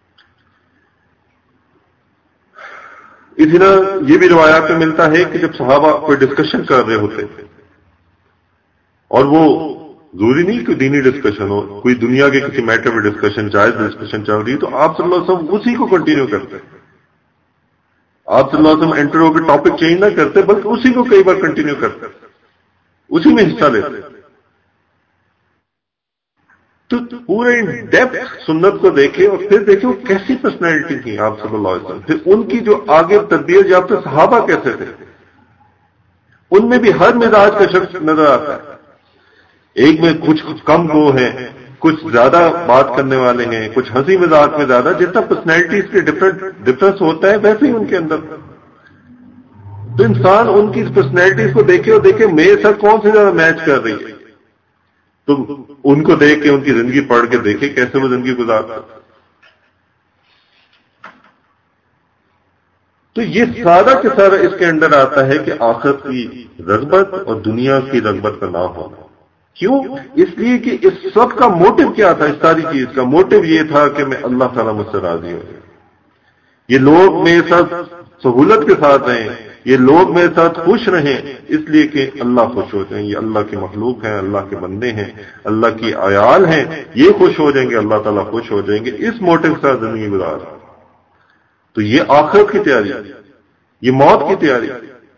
اسی طرح یہ بھی روایات میں ملتا ہے کہ جب صحابہ کوئی ڈسکشن کر رہے ہوتے اور وہ ضروری نہیں کہ دینی ڈسکشن ہو، کوئی دنیا کے کسی میٹر میں ڈسکشن، جائز ڈسکشن چل رہی ہے، تو آپ صلی اللہ علیہ وسلم اسی کو کنٹینیو کرتے ہیں. آپ صلی اللہ علیہ وسلم انٹر ہو کے ٹاپک چینج نہ کرتے بلکہ اسی کو کئی بار کنٹینیو کرتے، اسی میں حصہ لیتے. تو پورے ڈیپتھ سنت کو دیکھے اور پھر دیکھے وہ کیسی پرسنالٹی تھی آپ صلی اللہ علیہ وسلم، پھر ان کی جو آگے تربیت یافتہ صحابہ کیسے تھے، ان میں بھی ہر مزاج کا شخص نظر آتا ہے. ایک میں کچھ کم گو ہیں، کچھ زیادہ بات کرنے والے ہیں، کچھ ہنسی مزاج میں زیادہ، جتنا پرسنالٹیز کے ڈفرنس ہوتا ہے ویسے ہی ان کے اندر. تو انسان ان کی پرسنالٹیز کو دیکھے اور دیکھے میرے ساتھ کون سے زیادہ میچ کر رہی ہے، تو ان کو دیکھ کے ان کی زندگی پڑھ کے دیکھے کیسے وہ زندگی گزارتا. تو یہ سارا کے سارا اس کے اندر آتا ہے کہ آخرت کی رغبت اور دنیا کی رغبت کا نہ ہونا. کیوں؟ اس لیے کہ اس سب کا موٹو کیا تھا، اس ساری چیز کا موٹو یہ تھا کہ میں اللہ تعالیٰ مجھ سے راضی ہوں، یہ لوگ میرے ساتھ سہولت کے ساتھ رہیں، یہ لوگ میرے ساتھ خوش رہیں، اس لیے کہ اللہ خوش ہو جائیں. یہ اللہ کے مخلوق ہیں، اللہ کے بندے ہیں، اللہ کی عیال ہیں، یہ خوش ہو جائیں گے، اللہ تعالیٰ خوش ہو جائیں گے. اس موٹو کے ساتھ زندگی گزار. تو یہ آخرت کی تیاری، یہ موت کی تیاری.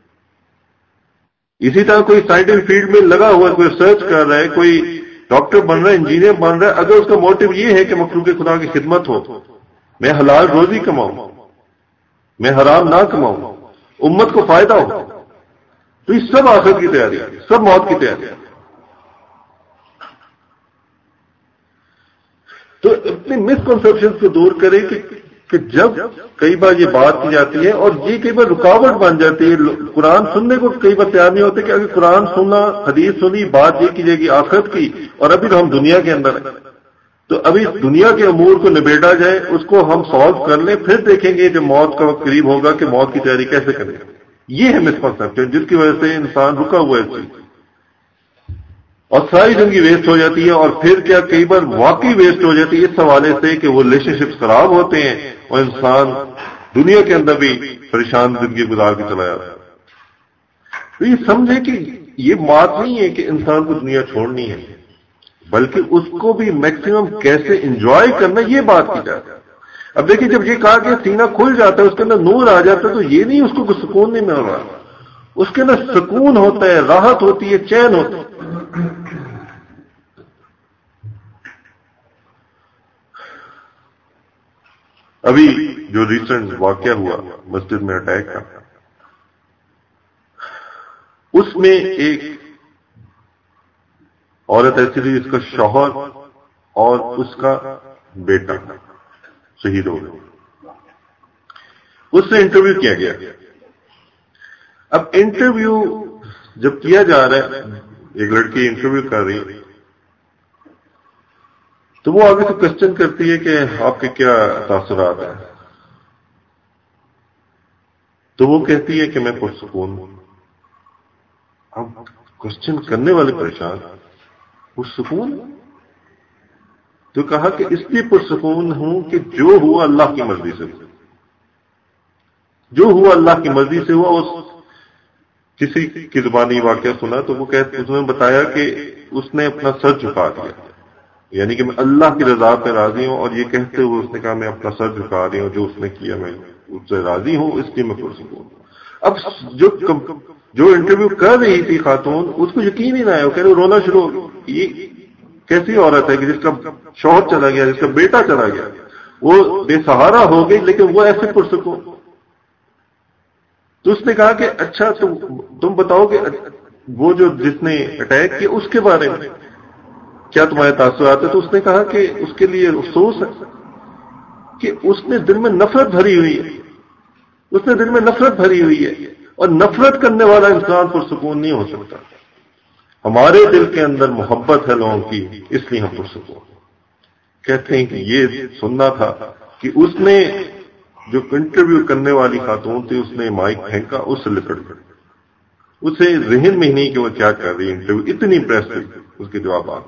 اسی طرح کوئی سائنٹیفک فیلڈ میں لگا ہوا ہے، کوئی ریسرچ کر رہا ہے، کوئی ڈاکٹر بن رہا ہے، انجینئر بن رہا ہے، اگر اس کا موٹو یہ ہے کہ مخلوق خدا کی خدمت ہو، میں حلال روزی کماؤں، میں حرام نہ کماؤں، امت کو فائدہ ہو، تو یہ سب آخرت کی تیاری ہے، سب موت کی تیاری ہے. تو اپنے مسکنسپشن کو دور کرے کہ کہ جب کئی بار یہ بات کی جاتی ہے اور یہ کئی بار رکاوٹ بن جاتی ہے، قرآن سننے کو کئی بار تیار نہیں ہوتے کہ اگر قرآن سننا، حدیث سنی، بات یہ کی جائے گی آخرت کی، اور ابھی تو ہم دنیا کے اندر ہیں، تو ابھی دنیا کے امور کو نبیڑا جائے، اس کو ہم سالو کر لیں، پھر دیکھیں گے جب موت کا وقت قریب ہوگا کہ موت کی تیاری کیسے کریں. یہ ہے مسکنسپشن جس کی وجہ سے انسان رکا ہوا ہے اس چیز، اور ساری زندگی ویسٹ ہو جاتی ہے. اور پھر کیا کئی بار واقعی ویسٹ ہو جاتی ہے اس حوالے سے کہ وہ ریلیشن شپس خراب ہوتے ہیں اور انسان دنیا کے اندر بھی پریشان زندگی گزار کے چلا جاتا ہے. تو یہ سمجھے کہ یہ بات نہیں ہے کہ انسان کو دنیا چھوڑنی ہے، بلکہ اس کو بھی میکسیمم کیسے انجوائے کرنا، یہ بات کی جاتی ہے. اب دیکھیں جب یہ کہا کہ سینہ کھل جاتا ہے، اس کے اندر نور آ جاتا ہے، تو یہ نہیں اس کو کوئی سکون نہیں مل رہا، اس کے اندر سکون ہوتا ہے، راحت ہوتی ہے، چین ہوتا ہے. ابھی جو ریسنٹ واقعہ ہوا مسجد میں اٹیک کا، اس میں ایک عورت ایسی تھی جس کا شوہر اور اس کا بیٹا شہید ہو گئے. اس سے انٹرویو کیا گیا. اب انٹرویو جب کیا جا رہا ہے، ایک لڑکی انٹرویو کر رہی ہے، تو وہ آگے سے کوشچن کرتی ہے کہ آپ کے کیا تاثرات ہیں، تو وہ کہتی ہے کہ میں پرسکون ہوں. اب کوشچن کرنے والے پریشان، پرسکون؟ تو کہا کہ اس لیے پرسکون ہوں کہ جو ہوا اللہ کی مرضی سے ہوا، جو ہوا اللہ کی مرضی سے ہوا. اس کسی کی زبانی واقعہ سنا تو وہ کہتے، اس نے بتایا کہ اس نے اپنا سر جھکا دیا، یعنی کہ میں اللہ کی رضا پہ راضی ہوں، اور یہ کہتے ہوئے اس نے کہا میں اپنا سر جھکا رہی ہوں، جو اس نے کیا میں اس سے راضی ہوں، اس لیے میں پرسکون ہوں. اب جو جو انٹرویو کر رہی تھی خاتون، اس کو یقین ہی نہ آیا، وہ کہہ رہے رونا شروع ہو گیا. یہ کیسی عورت ہے کہ جس کا شوہر چلا گیا، جس کا بیٹا چلا گیا، وہ بے سہارا ہو گئی، لیکن وہ ایسے پرسکون. تو اس نے کہا کہ اچھا تم تم بتاؤ کہ وہ جو جس نے اٹیک کیا اس کے بارے میں کیا تمہارے تاثرات ہیں. تو اس نے کہا کہ اس کے لیے افسوس ہے کہ اس نے دل میں نفرت بھری ہوئی ہے، اس نے دل میں نفرت بھری ہوئی ہے، اور نفرت کرنے والا انسان پرسکون نہیں ہو سکتا. ہمارے دل کے اندر محبت ہے لوگوں کی، اس لیے ہم پرسکون. کہتے ہیں کہ یہ سننا تھا کہ اس نے جو انٹرویو کرنے والی خاتون تھی اس نے مائک پھینکا، اس سے لپٹ گئی، اسے ذہن میں ہی نہیں کہ وہ کیا کر رہی ہے انٹرویو، اتنی امپریس ہوئی اس کے جوابات.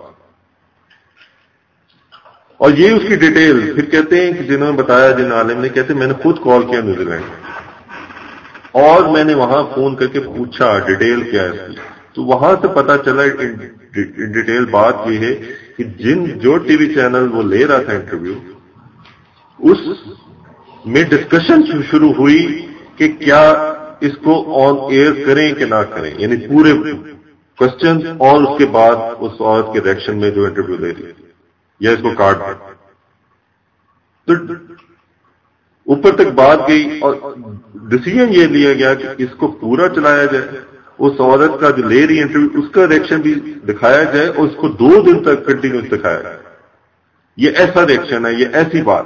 اور یہ اس کی ڈیٹیل پھر کہتے ہیں کہ جنہوں نے بتایا، جن عالم نے، کہتے ہیں میں نے خود کال کیا نیوزی لینڈ اور میں نے وہاں فون کر کے پوچھا ڈیٹیل کیا ہے اس کی، تو وہاں سے پتا چلا ڈیٹیل بات یہ ہے کہ جن جو ٹی وی چینل وہ لے رہا تھا انٹرویو، اس میں ڈسکشن شروع ہوئی کہ کیا اس کو آن ایئر کریں کہ نہ کریں، یعنی پورے کوشچن اور اس کے بعد اس عورت کے ریئیکشن میں جو انٹرویو لے رہی یا اس کو کاٹ دیں. تو اوپر تک بات گئی اور ڈیسیژن یہ لیا گیا کہ اس کو پورا چلایا جائے، اس عورت کا جو لے رہی انٹرویو اس کا ریئیکشن بھی دکھایا جائے اور اس کو دو دن تک کنٹینیوس دکھایا جائے. یہ ایسا ریئیکشن ہے، یہ ایسی بات.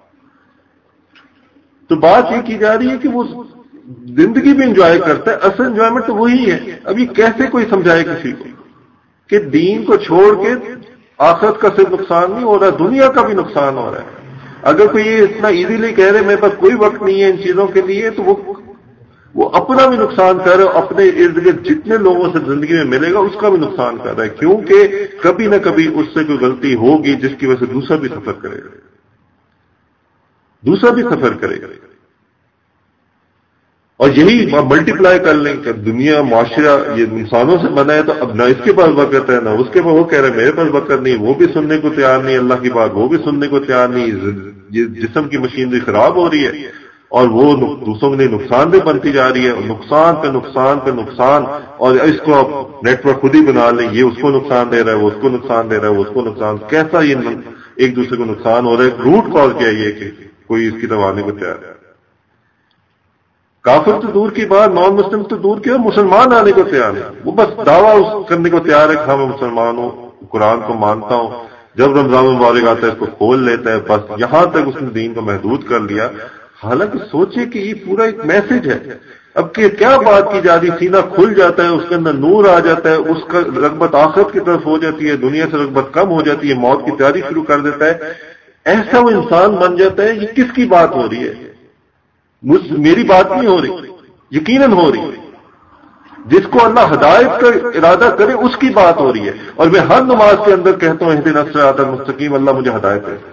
تو بات یہ کی جا رہی ہے کہ وہ زندگی بھی انجوائے کرتا ہے، اصل انجوائمنٹ تو وہی ہے. اب یہ کیسے کوئی سمجھائے کسی کو کہ دین کو چھوڑ کے آخرت کا صرف نقصان نہیں ہو رہا، دنیا کا بھی نقصان ہو رہا ہے. اگر کوئی یہ اتنا ایزیلی کہہ رہے میرے پاس کوئی وقت نہیں ہے ان چیزوں کے لیے، تو وہ وہ اپنا بھی نقصان کر رہا ہے، اپنے ارد گرد جتنے لوگوں سے زندگی میں ملے گا اس کا بھی نقصان کر رہا ہے، کیونکہ کبھی نہ کبھی اس سے کوئی غلطی ہوگی جس کی وجہ سے دوسرا بھی سفر کرے گا دوسرا بھی سفر کرے گا اور یہی ملٹی پلائی کر لیں کہ دنیا معاشرہ یہ انسانوں سے بنا ہے، تو اب نہ اس کے پاس وقت ہے نہ اس کے پاس، وہ کہہ رہے میرے پاس وقت نہیں، وہ بھی سننے کو تیار نہیں اللہ کی بات، وہ بھی سننے کو تیار نہیں. یہ جسم کی مشینری خراب ہو رہی ہے اور وہ دوسروں کے لیے نقصان بھی بنتی جا رہی ہے، اور نقصان پہ نقصان پہ نقصان. اور اس کو اب نیٹ ورک خود ہی بنا لیں، یہ اس کو نقصان دے رہا ہے، وہ اس کو نقصان دے رہا ہے، وہ اس کو نقصان. کیسا یہ ایک دوسرے کو نقصان ہو رہا ہے؟ روٹ کاز کیا ہے یہ کہ کوئی اس کی طرف آنے کو تیار ہے؟ کافر تو دور کی بات، نان مسلم تو دور کی، اور مسلمان آنے کو تیار ہے. وہ بس دعویٰ کرنے کو تیار ہے کہ ہاں میں مسلمان ہوں، قرآن کو مانتا ہوں. جب رمضان مبارک آتا ہے اس کو کھول لیتا ہے، بس یہاں تک اس نے دین کو محدود کر لیا. حالانکہ سوچے کہ یہ پورا ایک میسج ہے. اب کہ کیا بات کی جا رہی، سینہ کھل جاتا ہے، اس کے اندر نور آ جاتا ہے، اس کا رغبت آخرت کی طرف ہو جاتی ہے، دنیا سے رغبت کم ہو جاتی ہے، موت کی تیاری شروع کر دیتا ہے. ایسا وہ انسان بن جاتا ہے. یہ کس کی بات ہو رہی ہے؟ میری بات نہیں ہو رہی، یقیناً ہو رہی ہے. جس کو اللہ ہدایت کا ارادہ کرے اس کی بات ہو رہی ہے. اور میں ہر نماز کے اندر کہتا ہوں اہدنا الصراط المستقیم، اللہ مجھے ہدایت دے.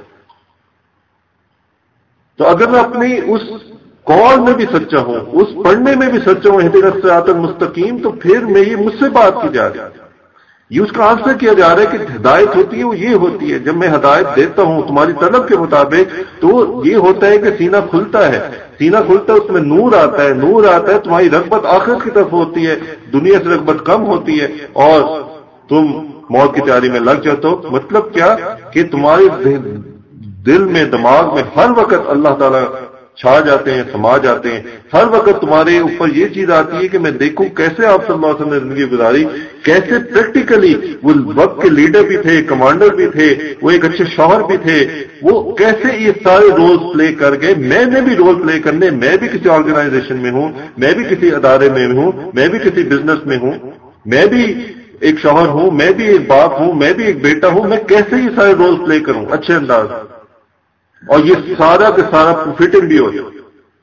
تو اگر میں اپنی اس قول میں بھی سچا ہوں، اس پڑھنے میں بھی سچا ہوں اہدنا الصراط المستقیم، تو پھر میں یہ مجھ سے بات کی جا رہی ہے، یہ اس کا آنسر کیا جا رہا ہے کہ ہدایت ہوتی ہے وہ یہ ہوتی ہے. جب میں ہدایت دیتا ہوں تمہاری طلب کے مطابق تو یہ ہوتا ہے کہ سینہ کھلتا ہے، سینہ کھلتا ہے، اس میں نور آتا ہے، نور آتا ہے، تمہاری رغبت آخرت کی طرف ہوتی ہے، دنیا سے رغبت کم ہوتی ہے، اور تم موت کی تیاری میں لگ جاتے ہو. مطلب کیا کہ تمہارے دل میں، دماغ میں ہر وقت اللہ تعالیٰ چھا جاتے ہیں، سما جاتے ہیں. ہر وقت تمہارے اوپر یہ چیز آتی ہے کہ میں دیکھوں کیسے آپ صلی اللہ علیہ وسلم نے زندگی گزاری، کیسے پریکٹیکلی وہ وقت کے لیڈر بھی تھے، کمانڈر بھی تھے، وہ ایک اچھے شوہر بھی تھے، وہ کیسے یہ سارے رول پلے کر گئے. میں نے بھی رول پلے کرنے، میں بھی کسی آرگنائزیشن میں ہوں، میں بھی کسی ادارے میں ہوں، میں بھی کسی بزنس میں ہوں، میں بھی ایک شوہر ہوں، میں بھی ایک باپ ہوں، میں بھی ایک بیٹا ہوں. میں کیسے یہ سارے رول پلے کروں اچھے انداز، اور یہ سارا کا سارا فٹنگ بھی ہو جائے.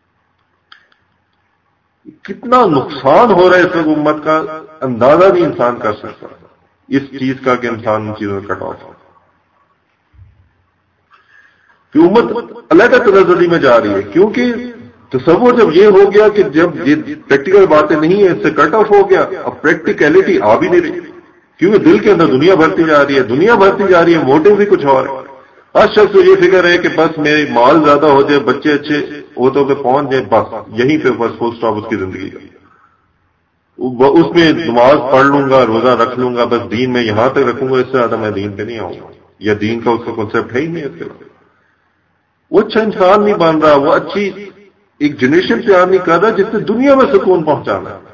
کتنا نقصان ہو رہا ہے اس وقت امت کا، اندازہ نہیں انسان کر سکتا اس چیز کا کہ انسان ان چیزوں میں کٹ آف ہو. کہ امت علیحدہ تنزلی میں جا رہی ہے، کیونکہ تصور جب یہ ہو گیا کہ جب یہ پریکٹیکل باتیں نہیں ہیں، اس سے کٹ آف ہو گیا. اب پریکٹیکلٹی آ بھی نہیں رہی، کیونکہ دل کے اندر دنیا بھرتی جا رہی ہے، دنیا بھرتی جا رہی ہے، موٹو بھی کچھ اور ہے. ہر شخص کو یہ فکر ہے کہ بس میرے مال زیادہ ہو جائے، بچے اچھے عہدوں پہ پہنچ جائیں، بس یہیں پہ بس فل اسٹاپ اس کی زندگی کا. اس میں نماز پڑھ لوں گا، روزہ رکھ لوں گا، بس دین میں یہاں تک رکھوں گا، اس سے زیادہ میں دین پہ نہیں آؤں گا، یا دین کا اس کا کنسپٹ ہے ہی نہیں. اس کے بعد وہ اچھا انسان نہیں بن رہا، وہ اچھی ایک جنریشن تیار نہیں کر رہا جس سے دنیا میں سکون پہنچانا ہے.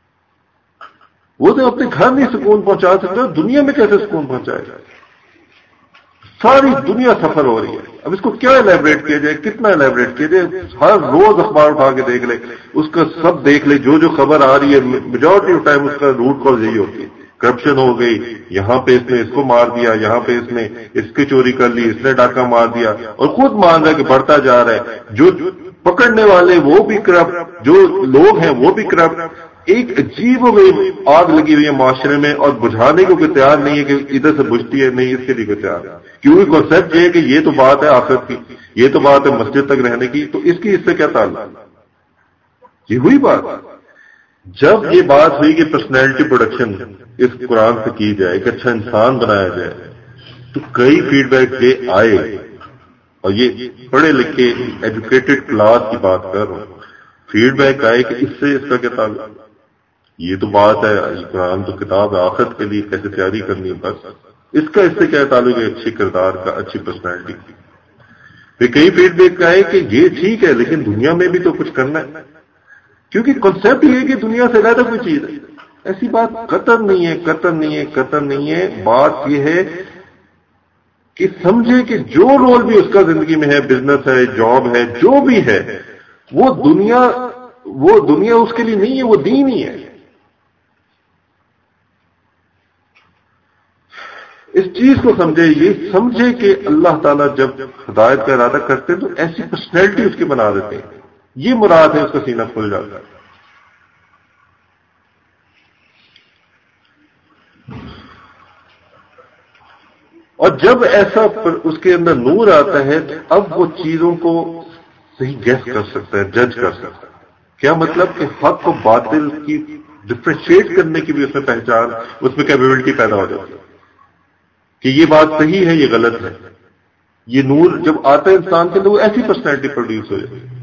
وہ تو اپنے گھر نہیں سکون پہنچا سکتا، دنیا میں کیسے سکون پہنچائے گا؟ ساری دنیا سفر ہو رہی ہے. اب اس کو کیا الیبریٹ کیا جائے، کتنا الیبریٹ کیا جائے؟ ہر روز اخبار اٹھا کے دیکھ لے، اس کا سب دیکھ لے، جو جو خبر آ رہی ہے میجورٹی آف ٹائم اس کا روٹ کاز یہی ہوتی ہے. کرپشن ہو گئی، یہاں پہ اس نے اس کو مار دیا، یہاں پہ اس نے اس کی چوری کر لی، اس نے ڈاکہ مار دیا، اور خود مان رہا ہے کہ بڑھتا جا رہا ہے. جو پکڑنے والے وہ بھی کرپٹ، جو لوگ ہیں وہ بھی کرپٹ. ایک عجیب و غریب آگ لگی ہوئی ہے معاشرے میں اور بجھانے کو کوئی تیار نہیں ہے کہ ادھر سے بجھتی ہے، نہیں اس کے لیے کوئی تیار ہے. کیونکہ کانسیپٹ یہ ہے کہ یہ تو بات ہے آخرت کی، یہ تو بات ہے مسجد تک رہنے کی، تو اس کی اس سے کیا تعلق؟ یہ ہوئی بات. جب یہ بات ہوئی کہ پرسنالٹی پروڈکشن اس قرآن سے کی جائے، ایک اچھا انسان بنایا جائے، تو کئی فیڈ بیک یہ آئے، اور یہ پڑھے لکھے ایجوکیٹڈ کلاس کی بات کر رہا ہوں. فیڈ بیک آئے کہ اس سے اس کا کیا تعلق؟ یہ تو بات ہے قرآن تو کتاب آخرت کے لیے کیسے تیاری کرنی ہے، بس اس کا اس سے کیا تعلق ہے اچھی کردار کا، اچھی پرسنالٹی کی. پھر کئی فیڈ بیک آئے کہ یہ ٹھیک ہے لیکن دنیا میں بھی تو کچھ کرنا ہے، کیونکہ کنسیپٹ یہ ہے کہ دنیا سے زیادہ کوئی چیز ہے. ایسی بات قطر نہیں ہے، قطر نہیں ہے، قطر نہیں ہے. بات یہ ہے کہ سمجھے کہ جو رول بھی اس کا زندگی میں ہے، بزنس ہے، جاب ہے، جو بھی ہے، وہ دنیا وہ دنیا اس کے لیے نہیں ہے، وہ دین ہی ہے. اس چیز کو سمجھے، یہ سمجھے کہ اللہ تعالیٰ جب ہدایت کا ارادہ کرتے ہیں تو ایسی پرسنالٹی اس کی بنا دیتے ہیں. یہ مراد ہے، اس کا سینہ کھل جاتا ہے. اور جب ایسا اس کے اندر نور آتا ہے تو اب وہ چیزوں کو صحیح گیس کر سکتا ہے، جج کر سکتا ہے. کیا مطلب کہ حق و باطل کی ڈفرینشیٹ کرنے کی بھی اس میں پہچان، اس میں کیپیبلٹی پیدا ہو جاتی ہے کہ یہ بات صحیح ہے، یہ غلط ہے. یہ نور جب آتا ہے انسان کے اندر، وہ ایسی پرسنالٹی پروڈیوس ہو جاتی ہے.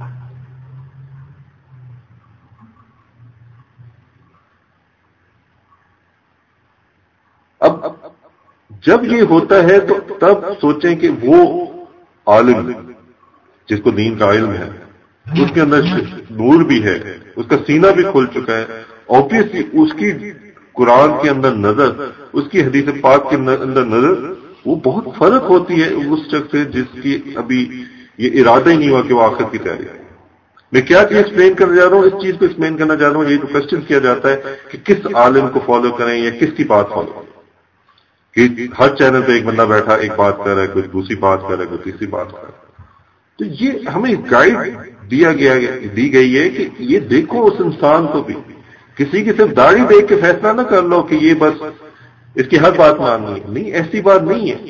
اب جب یہ ہوتا ہے تو تب سوچیں کہ وہ عالم جس کو دین کا علم ہے، اس کے اندر نور بھی ہے، اس کا سینہ بھی کھل چکا ہے. آبویسلی اس کی قرآن کے اندر نظر، اس کی حدیث پاک کے اندر نظر، وہ بہت فرق ہوتی ہے اس شخص سے جس کی ابھی یہ ارادہ ہی نہیں ہوا کہ وہ آخرت کی تیاری ہے. میں کیا چیز ایکسپلین کرنے جا رہا ہوں، اس چیز کو ایکسپلین کرنا چاہ رہا ہوں. یہ جو کوشچن کیا جاتا ہے کہ کس عالم کو فالو کریں یا کس کی بات فالو کریں، کہ ہر چینل پہ ایک بندہ بیٹھا ایک بات کر رہا ہے، کوئی دوسری بات کر رہا ہے، کوئی تیسری بات کر رہا ہے. تو یہ ہمیں گائیڈ دیا گیا دی گئی ہے کہ یہ دیکھو اس انسان کو بھی، کسی کی صرف داڑھی دیکھ کے فیصلہ نہ کر لو کہ یہ بس اس کی ہر بات ماننی ہے. نہیں، ایسی بات نہیں ہے،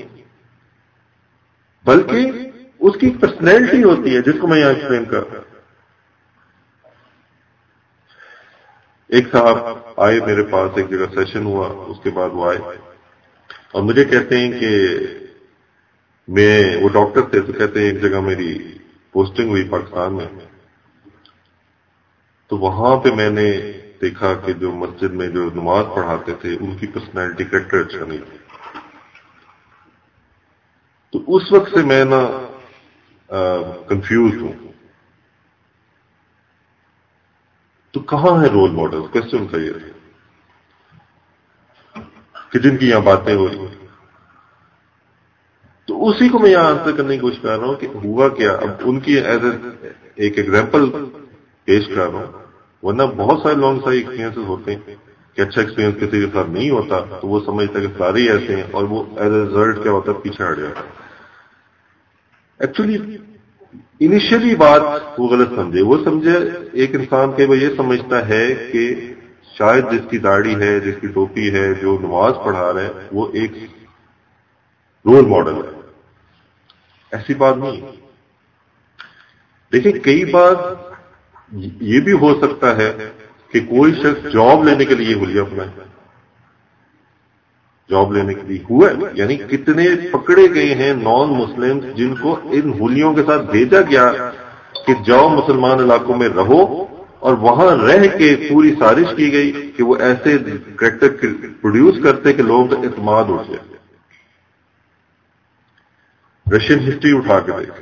بلکہ اس کی پرسنالٹی ہوتی ہے جس کو میں یہاں ایکسپلین کر رہا ہوں. ایک صاحب آئے میرے پاس، ایک جگہ سیشن ہوا، اس کے بعد وہ آئے اور مجھے کہتے ہیں کہ میں، وہ ڈاکٹر تھے، تو کہتے ہیں ایک جگہ میری پوسٹنگ ہوئی پاکستان میں، تو وہاں پہ میں نے دیکھا کہ جو مسجد میں جو نماز پڑھاتے تھے ان کی پرسنالٹی کریکٹر اچھا نہیں تھی. تو اس وقت سے میں نا کنفیوز ہوں. تو کہاں ہے رول ماڈل؟ کوسچن تھا یہ کہ جن کی یہاں باتیں ہو رہی ہیں. تو اسی کو میں یہاں آنسر کرنے کی کوشش کر رہا ہوں کہ ہوا کیا. اب ان کی ایز اے ایک ایگزامپل پیش کر رہا ہوں، ورنہ بہت سارے لانگ سائڈ ایکسپیرینس ہوتے ہیں کہ اچھا ایکسپیرینس کسی کے ساتھ نہیں ہوتا تو وہ سمجھتا کہ سارے ہی ایسے ہیں، اور وہ ایز اے ریزلٹ کیا ہوتا ہے، پیچھے ہٹ جاتا ہے. ایکچولی انیشلی بات وہ غلط سمجھے. وہ سمجھے ایک انسان کے وہ یہ سمجھتا ہے کہ شاید جس کی داڑھی ہے، جس کی ٹوپی ہے، جو نماز پڑھا رہا ہے، وہ ایک رول ماڈل ہے. ایسی بات نہیں. دیکھیں کئی بار یہ بھی ہو سکتا ہے کہ کوئی شخص جاب لینے کے لیے حلیہ اپنائے، جاب لینے کے لیے ہوا ہے. یعنی کتنے پکڑے گئے ہیں نان مسلم جن کو ان حلیوں کے ساتھ بھیجا گیا کہ جاؤ مسلمان علاقوں میں رہو، اور وہاں رہ کے پوری سازش کی گئی کہ وہ ایسے کریکٹر پروڈیوس کرتے کہ لوگوں کا اعتماد اٹھ جائے. رشین ہسٹری اٹھا کے دیکھے،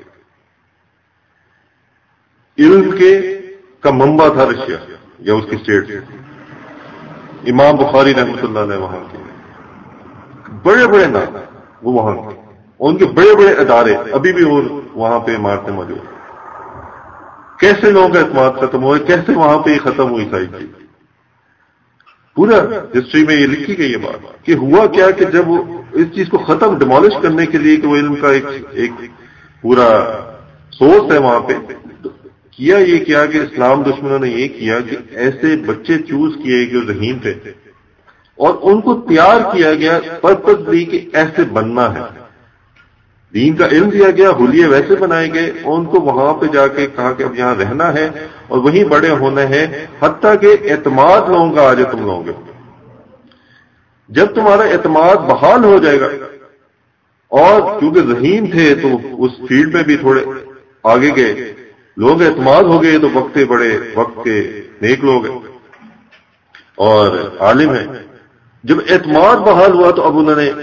علم کے کا منبع تھا رشیا یا اس کی اسٹیٹ. امام بخاری رحمۃ اللہ علیہ وہاں کے بڑے بڑے نام وہ وہاں کے، ان کے بڑے بڑے ادارے ابھی بھی وہ وہاں پہ عمارتیں موجود ہیں. کیسے لوگوں کا اعتماد ختم ہوا، کیسے وہاں پہ یہ ختم ہوئی ساری چیز. پورا ہسٹری میں یہ لکھی گئی ہے بات کہ ہوا کیا کہ جب وہ اس چیز کو ختم ڈیمالش کرنے کے لیے کہ وہ علم کا ایک ایک پورا سورس ہے وہاں پہ، کیا یہ کیا کہ اسلام دشمنوں نے یہ کیا کہ ایسے بچے چوز کیے جو ذہین تھے اور ان کو تیار کیا گیا پرپزلی کہ ایسے بننا ہے. دین کا علم دیا گیا, حلیے ویسے بنائے گئے اور ان کو وہاں پہ جا کے کہا کہ اب یہاں رہنا ہے اور وہیں بڑے ہونا ہے, حتیٰ کہ اعتماد لوگوں کا آج تم لوگوں گے. جب تمہارا اعتماد بحال ہو جائے گا, اور چونکہ ذہین تھے تو اس فیلڈ میں بھی تھوڑے آگے گئے, لوگ اعتماد ہو گئے تو وقت بڑے وقت کے نیک لوگ ہیں اور عالم ہیں. جب اعتماد بحال ہوا تو اب انہوں نے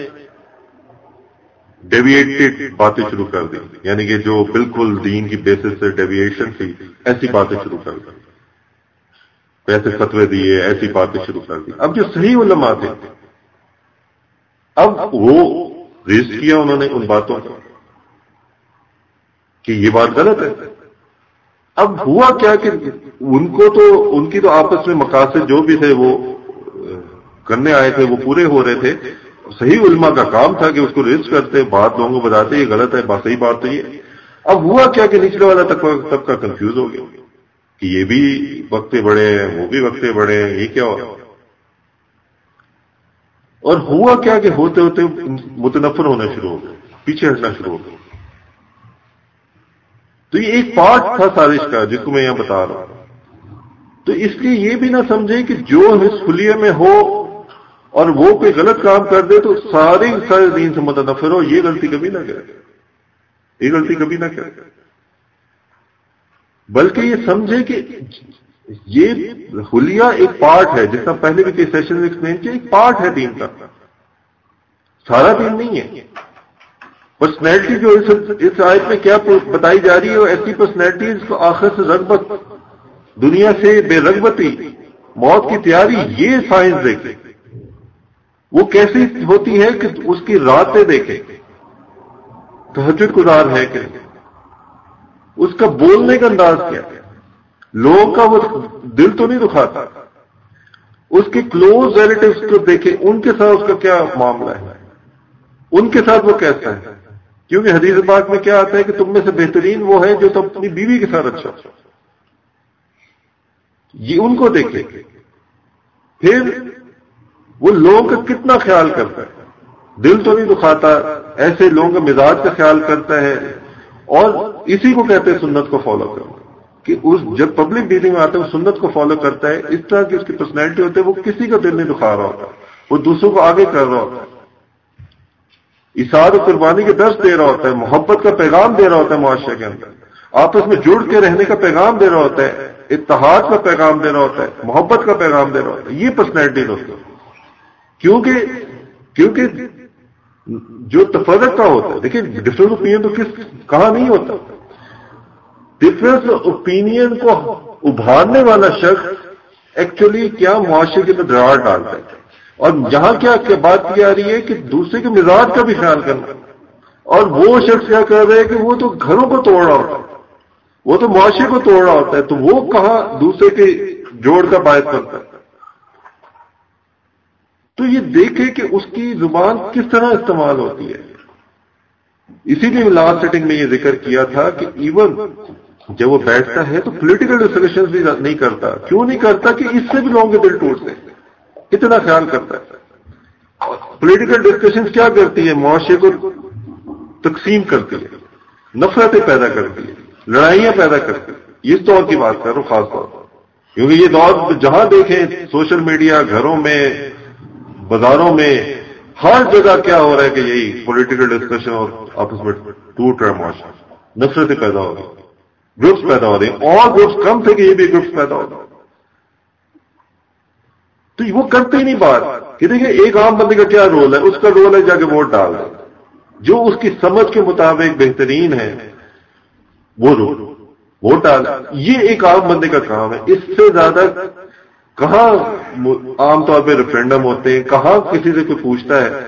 ڈیویٹڈ باتیں شروع کر دی, یعنی کہ جو بالکل دین کی بیسس سے ڈیویشن تھی ایسی باتیں شروع کر دی, ایسے فتوے دیے, ایسی باتیں شروع کر دی. اب جو صحیح علماء تھے اب وہ ریز کیا انہوں نے ان باتوں کو کہ یہ بات غلط ہے. اب ہوا کیا کہ ان کو تو ان کی تو آپس میں مقاصد جو بھی تھے وہ کرنے آئے تھے وہ پورے ہو رہے تھے. صحیح علماء کا کام تھا کہ اس کو ریز کرتے, بات لوگوں کو بتاتے یہ غلط ہے, بات صحیح بات تو یہ. اب ہوا کیا کہ نچلے والا طبقہ کا کنفیوز ہو گیا کہ یہ بھی وقتے بڑے ہیں, وہ بھی وقتے بڑے ہیں, یہ کیا ہو رہا. اور ہوا کیا کہ ہوتے ہوتے متنفر ہونا شروع ہو گئے, پیچھے ہٹنا شروع ہو گئے. تو یہ ایک پارٹ تھا سازش کا جس کو میں یہاں بتا رہا ہوں. تو اس لیے یہ بھی نہ سمجھے کہ جو اس خلیے میں ہو اور وہ کوئی غلط کام کر دے تو سارے سارے دین سے متنفر ہو, یہ غلطی کبھی نہ کرے, یہ غلطی کبھی نہ کرے. بلکہ یہ سمجھے کہ یہ حلیہ ایک پارٹ ہے, جس طرح پہلے بھی کئی سیشن میں ایکسپلین کیا, ایک پارٹ ہے دین کا, سارا دین نہیں ہے. پرسنالٹی جو اس آیت میں کیا بتائی جا رہی ہے وہ ایسی پرسنالٹی جس کو آخر سے رغبت, دنیا سے بے رغبتی, موت کی تیاری, یہ سائنس دیکھے. وہ کیسی ہوتی ہے کہ اس کی راتیں دیکھیں, تہجد گزار ہے کہ اس کا بولنے کا انداز کیا ہے, لوگوں کا وہ دل تو نہیں دکھاتا, اس کے کلوز ریلیٹیوز کو دیکھیں, ان کے ساتھ اس کا کیا معاملہ ہے, ان کے ساتھ وہ کیسا ہے. کیونکہ حدیث پاک میں کیا آتا ہے کہ تم میں سے بہترین وہ ہے جو تم اپنی بیوی کے ساتھ اچھا ہو. یہ ان کو دیکھیں. پھر وہ لوگوں کا کتنا خیال کرتا ہے, دل تو نہیں دکھاتا, ایسے لوگوں کا مزاج کا خیال کرتا ہے. اور اسی کو کہتے ہیں سنت کو فالو کرنا, کہ اس جب پبلک ڈیلنگ میں آتا ہے وہ سنت کو فالو کرتا ہے. اس طرح کی اس کی پرسنالٹی ہوتی ہے, وہ کسی کا دل نہیں دکھا رہا ہوتا, وہ دوسروں کو آگے کر رہا ہوتا ہے, اثار و قربانی کے درس دے رہا ہوتا ہے, محبت کا پیغام دے رہا ہوتا ہے, معاشرے کے اندر آپس میں جڑ کے رہنے کا پیغام دے رہا ہوتا ہے, اتحاد کا پیغام دے رہا ہوتا ہے, محبت کا پیغام دے رہا ہوتا ہے. یہ پرسنالٹی ہوتی ہے. کیونکہ کیونکہ جو تفرق کا ہوتا ہے, دیکھیں ڈفرنس اوپینین تو کس کہاں نہیں ہوتا. ڈفرنس اوپینین کو ابھارنے والا شخص ایکچولی کیا معاشرے کے اندر دراڑ ڈالتا ہے. اور یہاں کیا بات کی جا رہی ہے کہ دوسرے کے مزاج کا بھی خیال کرنا, اور وہ شخص کیا کر رہے ہیں کہ وہ تو گھروں کو توڑ رہا ہوتا ہے, وہ تو معاشرے کو توڑ رہا ہوتا ہے, تو وہ کہاں دوسرے کے جوڑ کا باعث بنتا ہے. تو یہ دیکھے کہ اس کی زبان کس طرح استعمال ہوتی ہے. اسی لیے لاسٹ سیٹنگ میں یہ ذکر کیا تھا کہ ایون جب وہ بیٹھتا ہے تو پولیٹیکل ڈسکشن بھی نہیں کرتا. کیوں نہیں کرتا کہ اس سے بھی لوگوں کے دل ٹوٹتے ہیں, اتنا خیال کرتا ہے. پولیٹیکل ڈسکشن کیا کرتی ہے, معاشرے کو تقسیم کرتی ہے, نفرتیں پیدا کرتی ہے, لڑائیاں پیدا کرتی ہے. اس دور کی بات کر رہا ہوں خاص طور پر, کیونکہ یہ دور جہاں دیکھیں سوشل میڈیا, گھروں میں, بازاروں میں, ہر جگہ کیا ہو رہا ہے کہ یہی پولیٹیکل ڈسکشن اور آپس میں ٹوٹ رہا ہے معاشرہ, نفرتیں پیدا ہو رہی, گروپس پیدا ہو رہے ہیں, اور گروپس کم تھے کہ یہ بھی گروپس پیدا ہو رہے ہیں. تو وہ کرتے ہی نہیں بات کہ دیکھیں ایک عام بندے کا کیا رول ہے, اس کا رول ہے جا کے ووٹ ڈال دیں, جو اس کی سمجھ کے مطابق بہترین ہے وہ رول ووٹ ڈال. یہ ایک عام بندے کا کام ہے. اس سے زیادہ کہاں عام طور پہ ریفرینڈم ہوتے ہیں, کہاں کسی سے کوئی پوچھتا ہے.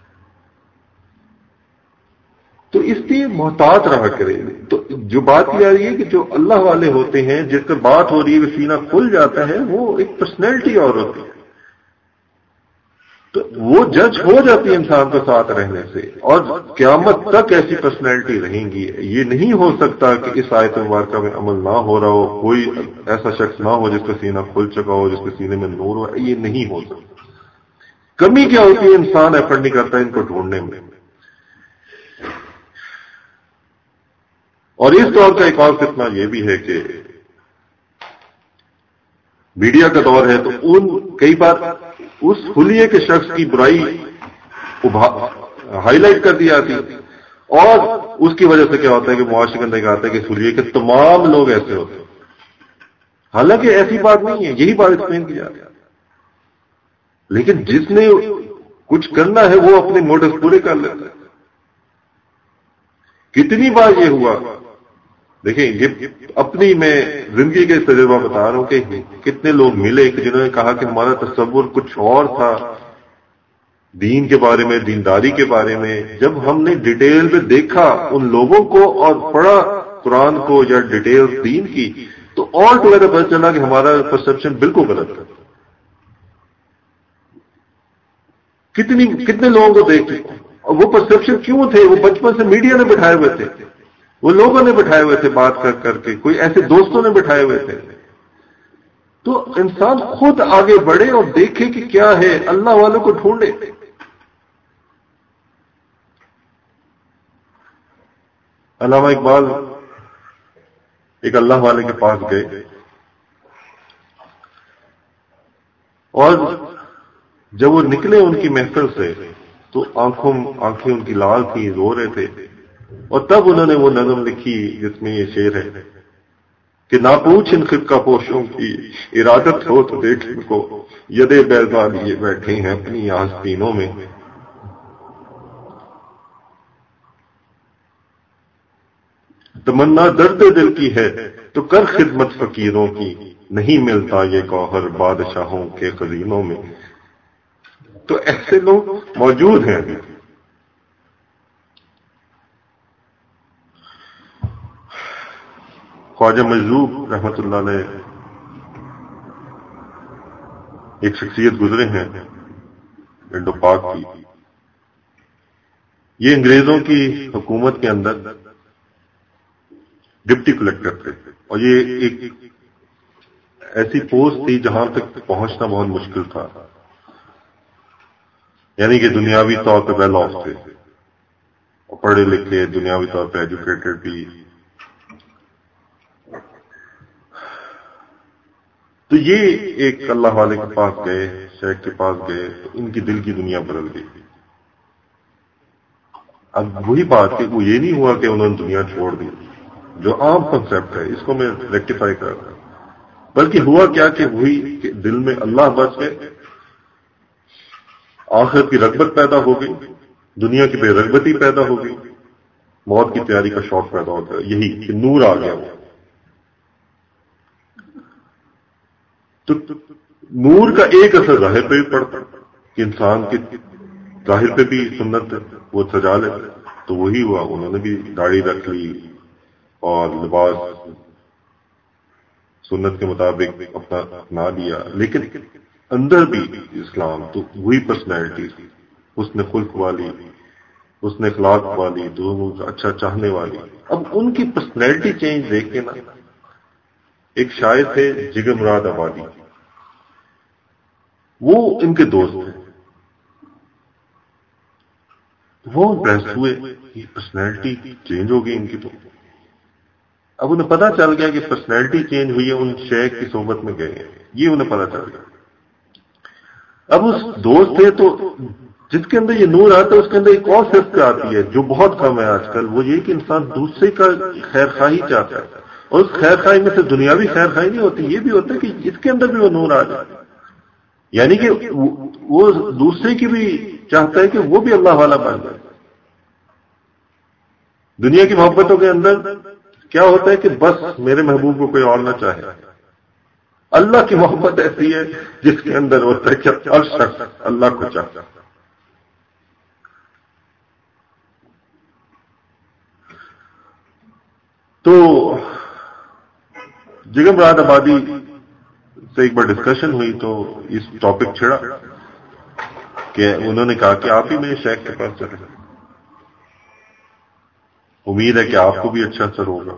تو اس لیے محتاط رہا کرے. تو جو بات کی جا رہی ہے کہ جو اللہ والے ہوتے ہیں, جس سے بات ہو رہی ہے کہ سینہ کھل جاتا ہے, وہ ایک پرسنالٹی اور ہوتی ہے. تو وہ جج ہو جاتی ہے انسان کو ساتھ رہنے سے، اور قیامت تک ایسی پرسنالٹی رہیں گی. یہ نہیں ہو سکتا کہ اس آیت مبارکہ میں عمل نہ ہو رہا ہو، کوئی ایسا شخص نہ ہو جس کا سینہ کھل چکا ہو، جس کے سینے میں نور ہو. یہ نہیں ہو سکتا. کمی کیا ہوتی ہے؟ انسان ایفرٹ نہیں کرتا ان کو ڈھونڈنے میں. اور اس دور کا ایک اور فتنہ یہ بھی ہے کہ میڈیا کا دور ہے، تو ان کئی بار اس حلیے کے شخص کی برائی ہائی لائٹ کر دی جاتی ہے، اور اس کی وجہ سے کیا ہوتا ہے کہ معاشرے کے اندر کہا ہے کہ اس حلیے کے تمام لوگ ایسے ہوتے ہیں. حالانکہ ایسی بات نہیں ہے، یہی بات ایکسپلین کی جاتی ہے. لیکن جس نے کچھ کرنا ہے وہ اپنے موٹیو پورے کر لیتا ہے. کتنی بار یہ ہوا، دیکھیں یہ اپنی میں زندگی کے تجربہ بتا رہا ہوں کہ کتنے لوگ ملے کہ جنہوں نے کہا کہ ہمارا تصور کچھ اور تھا دین کے بارے میں، دینداری کے بارے میں. جب ہم نے ڈیٹیل میں دیکھا ان لوگوں کو اور پڑھا قرآن کو یا ڈیٹیل دین کی، تو آل ٹوگیدر پتہ چلا کہ ہمارا پرسپشن بالکل غلط ہے. کتنی کتنے لوگوں کو دیکھ چکے. اور وہ پرسپشن کیوں تھے؟ وہ بچپن سے میڈیا نے بٹھائے ہوئے تھے، وہ لوگوں نے بٹھائے ہوئے تھے بات کر کر کے، کوئی ایسے دوستوں نے بٹھائے ہوئے تھے. تو انسان خود آگے بڑھے اور دیکھے کہ کیا ہے، اللہ والوں کو ڈھونڈے. علامہ اقبال ایک اللہ والے کے پاس گئے، اور جب وہ نکلے ان کی محفل سے تو آنکھوں آنکھیں ان کی لال تھیں، رو رہے تھے. اور تب انہوں نے وہ نظم لکھی جس میں یہ شعر ہے کہ نہ پوچھ ان خطہ پوشوں کی ارادت ہو تو دیکھ ان کو، یدے بیضا لیے بیٹھے ہیں اپنی آستینوں میں. تمنا درد دل کی ہے تو کر خدمت فقیروں کی، نہیں ملتا یہ گوہر بادشاہوں کے خزینوں میں. تو ایسے لوگ موجود ہیں. خواجہ مجذوب رحمت اللہ علیہ ایک شخصیت گزرے ہیں انڈو پاک کی. یہ انگریزوں کی حکومت کے اندر ڈپٹی کلیکٹر تھے، اور یہ ایک ایسی پوسٹ تھی جہاں تک پہنچنا بہت مشکل تھا. یعنی کہ دنیاوی طور پہ ویل آف تھے، اور پڑھے لکھے، دنیاوی طور پہ ایجوکیٹڈ بھی. تو یہ ایک اللہ والے کے پاس گئے، شیخ کے پاس گئے، تو ان کی دل کی دنیا بدل گئی. اب وہی بات کہ وہ یہ نہیں ہوا کہ انہوں نے دنیا چھوڑ دی، جو عام کنسیپٹ ہے، اس کو میں ریکٹیفائی کر رہا ہوں. بلکہ ہوا کیا کہ وہی کہ دل میں اللہ بس گئے، آخرت کی رغبت پیدا ہو گئی، دنیا کی بے رغبتی پیدا ہو گئی، موت کی تیاری کا شوق پیدا ہو گیا. یہی کہ نور آ گیا. تو نور کا ایک اثر ظاہر پہ بھی پڑتا کہ انسان کے ظاہر پہ بھی سنت وہ سجا لے. تو وہی ہوا، انہوں نے بھی داڑھی رکھ لی اور لباس سنت کے مطابق اپنا اپنا لیا، لیکن اندر بھی اسلام. تو وہی پرسنالٹی، اس نے خلق والی، اس نے اخلاق والی، دونوں اچھا چاہنے والی. اب ان کی پرسنالٹی چینج دیکھ کے نا، ایک شاعر تھے جگر مراد آبادی، وہ ان کے دوست ہیں. وہ امپریس ہوئے کہ پرسنالٹی چینج ہو گئی ان کی. تو اب انہیں پتا چل گیا کہ پرسنالٹی چینج ہوئی ہے، ان شیخ کی صحبت میں گئے، یہ انہیں پتا چل گیا. اب اس دوست تھے تو جس کے اندر یہ نور آتا ہے، اس کے اندر ایک اور صفت آتی ہے جو بہت کم ہے آج کل. وہ یہ کہ انسان دوسرے کا خیر خواہی چاہتا ہے، اور اس خیر خواہی میں سے دنیاوی خیر خواہی نہیں ہوتی، یہ بھی ہوتا ہے کہ اس کے اندر بھی وہ نور آ جائے. یعنی کہ وہ دوسرے کی بھی چاہتا ہے کہ وہ بھی اللہ والا بن جائے. دنیا کی محبتوں کے اندر کیا ہوتا ہے کہ بس میرے محبوب کو کوئی اور نہ چاہے. اللہ کی محبت ایسی ہے جس کے اندر ہوتا ہے کہ ہر شخص اللہ کو چاہتا ہے. تو جگر مراد آبادی سے ایک بار ڈسکشن ہوئی تو اس ٹاپک چھڑا کہ انہوں نے کہا کہ آپ ہی میرے شیخ کے پاس چلے جائیں، امید ہے کہ آپ کو بھی اچھا اثر ہوگا.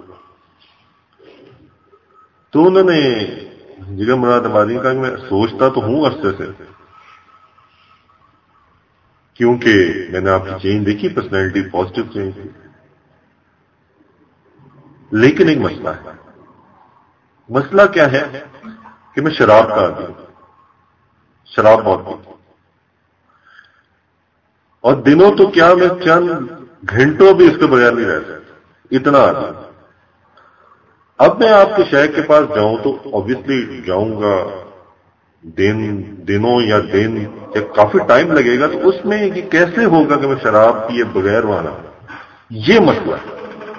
تو انہوں نے جگر مراد آبادی کہا کہ میں سوچتا تو ہوں عرصے سے، کیونکہ میں نے آپ کی چینج دیکھی، پرسنالٹی پازیٹو چینج تھی، لیکن ایک مسئلہ ہے. مسئلہ کیا ہے کہ میں شراب کا عادی ہوں، شراب بہت پیتا ہوں، اور دنوں تو کیا میں چند گھنٹوں بھی اس کے بغیر نہیں رہ سکتا، اتنا عادی ہوں. اب میں آپ کے شیخ کے پاس جاؤں تو obviously جاؤں گا، دن دنوں یا دن یا کافی ٹائم لگے گا، تو اس میں یہ کیسے ہوگا کہ میں شراب پیے بغیر وانا، یہ مسئلہ ہے.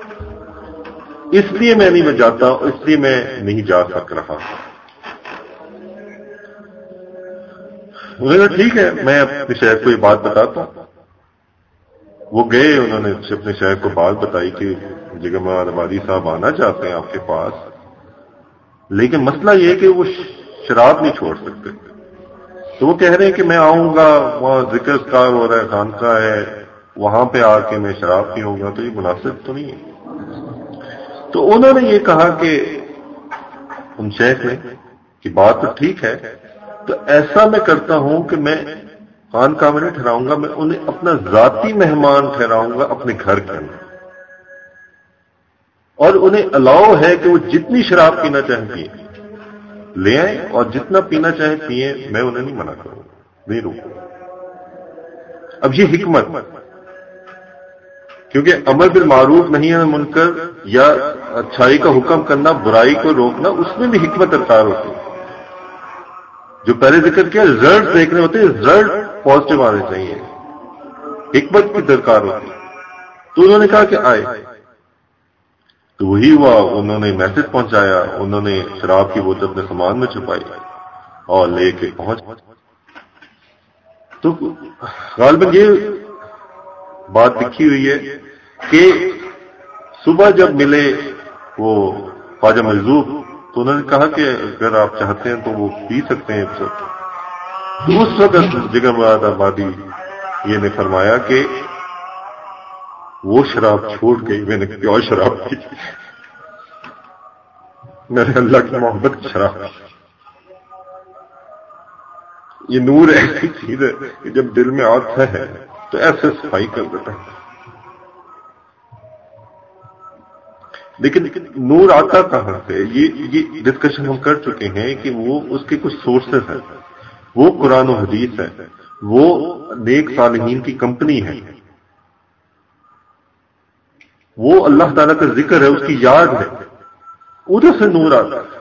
اس لیے میں نہیں میں جاتا، اس لیے میں نہیں جا سک رہا. انہوں نے کہا ٹھیک ہے میں اپنے شیخ کو یہ بات بتاتا ہوں. وہ گئے، انہوں نے اپنے شیخ کو بات بتائی کہ جگر مراد آبادی صاحب آنا چاہتے ہیں آپ کے پاس، لیکن مسئلہ یہ ہے کہ وہ شراب نہیں چھوڑ سکتے. تو وہ کہہ رہے ہیں کہ میں آؤں گا، وہاں ذکر اذکار ہو رہا ہے، خانقاہ ہے، وہاں پہ آ کے میں شراب پیوں گا تو یہ مناسب تو نہیں ہے. تو انہوں نے یہ کہا کہ ان شیخ نے کہ بات تو ٹھیک ہے، تو ایسا میں کرتا ہوں کہ میں خانقاہ میں نہیں ٹھہراؤں گا، میں انہیں اپنا ذاتی مہمان ٹھہراؤں گا اپنے گھر کے اندر، اور انہیں الاؤ ہے کہ وہ جتنی شراب پینا چاہیں پیئیں، لے آئیں، اور جتنا پینا چاہیں پیئیں، میں انہیں نہیں منع کروں، نہیں روکوں. اب یہ حکمت، کیونکہ امر بالمعروف نہیں ہے منکر یا اچھائی کا حکم کرنا، برائی کو روکنا، اس میں بھی حکمت درکار ہوتی ہے. جو پہلے ذکر کیا رزلٹ دیکھنے ہوتے ہیں، رزلٹ پازیٹو آنے چاہیے، حکمت کی درکار ہوتی ہے. تو انہوں نے کہا کہ آئے، تو وہی ہوا، انہوں نے میسج پہنچایا، انہوں نے شراب کی بوتل اپنے سامان میں چھپائی اور لے کے پہنچ. تو غالباً یہ بات لکھی ہوئی ہے کہ صبح جب ملے وہ خواجہ مجذوب تو انہوں نے کہا کہ اگر آپ چاہتے ہیں تو وہ پی سکتے ہیں. تو اس وقت جگر مراد آبادی یہ نے فرمایا کہ وہ شراب چھوڑ گئی، میں نے پیور شراب پی، میں نے اللہ کی محبت کی شراب پی. یہ نور ایسی چیز ہے کہ جب دل میں آتا ہے تو ایسے صفائی کر دیتا ہے. لیکن نور آتا کہاں سے؟ یہ یہ ڈسکشن ہم کر چکے ہیں کہ وہ اس کے کچھ سورسز ہیں، وہ قرآن و حدیث ہے، وہ نیک صالحین کی کمپنی ہے، وہ اللہ تعالیٰ کا ذکر ہے، اس کی یاد ہے، ادھر سے نور آتا ہے.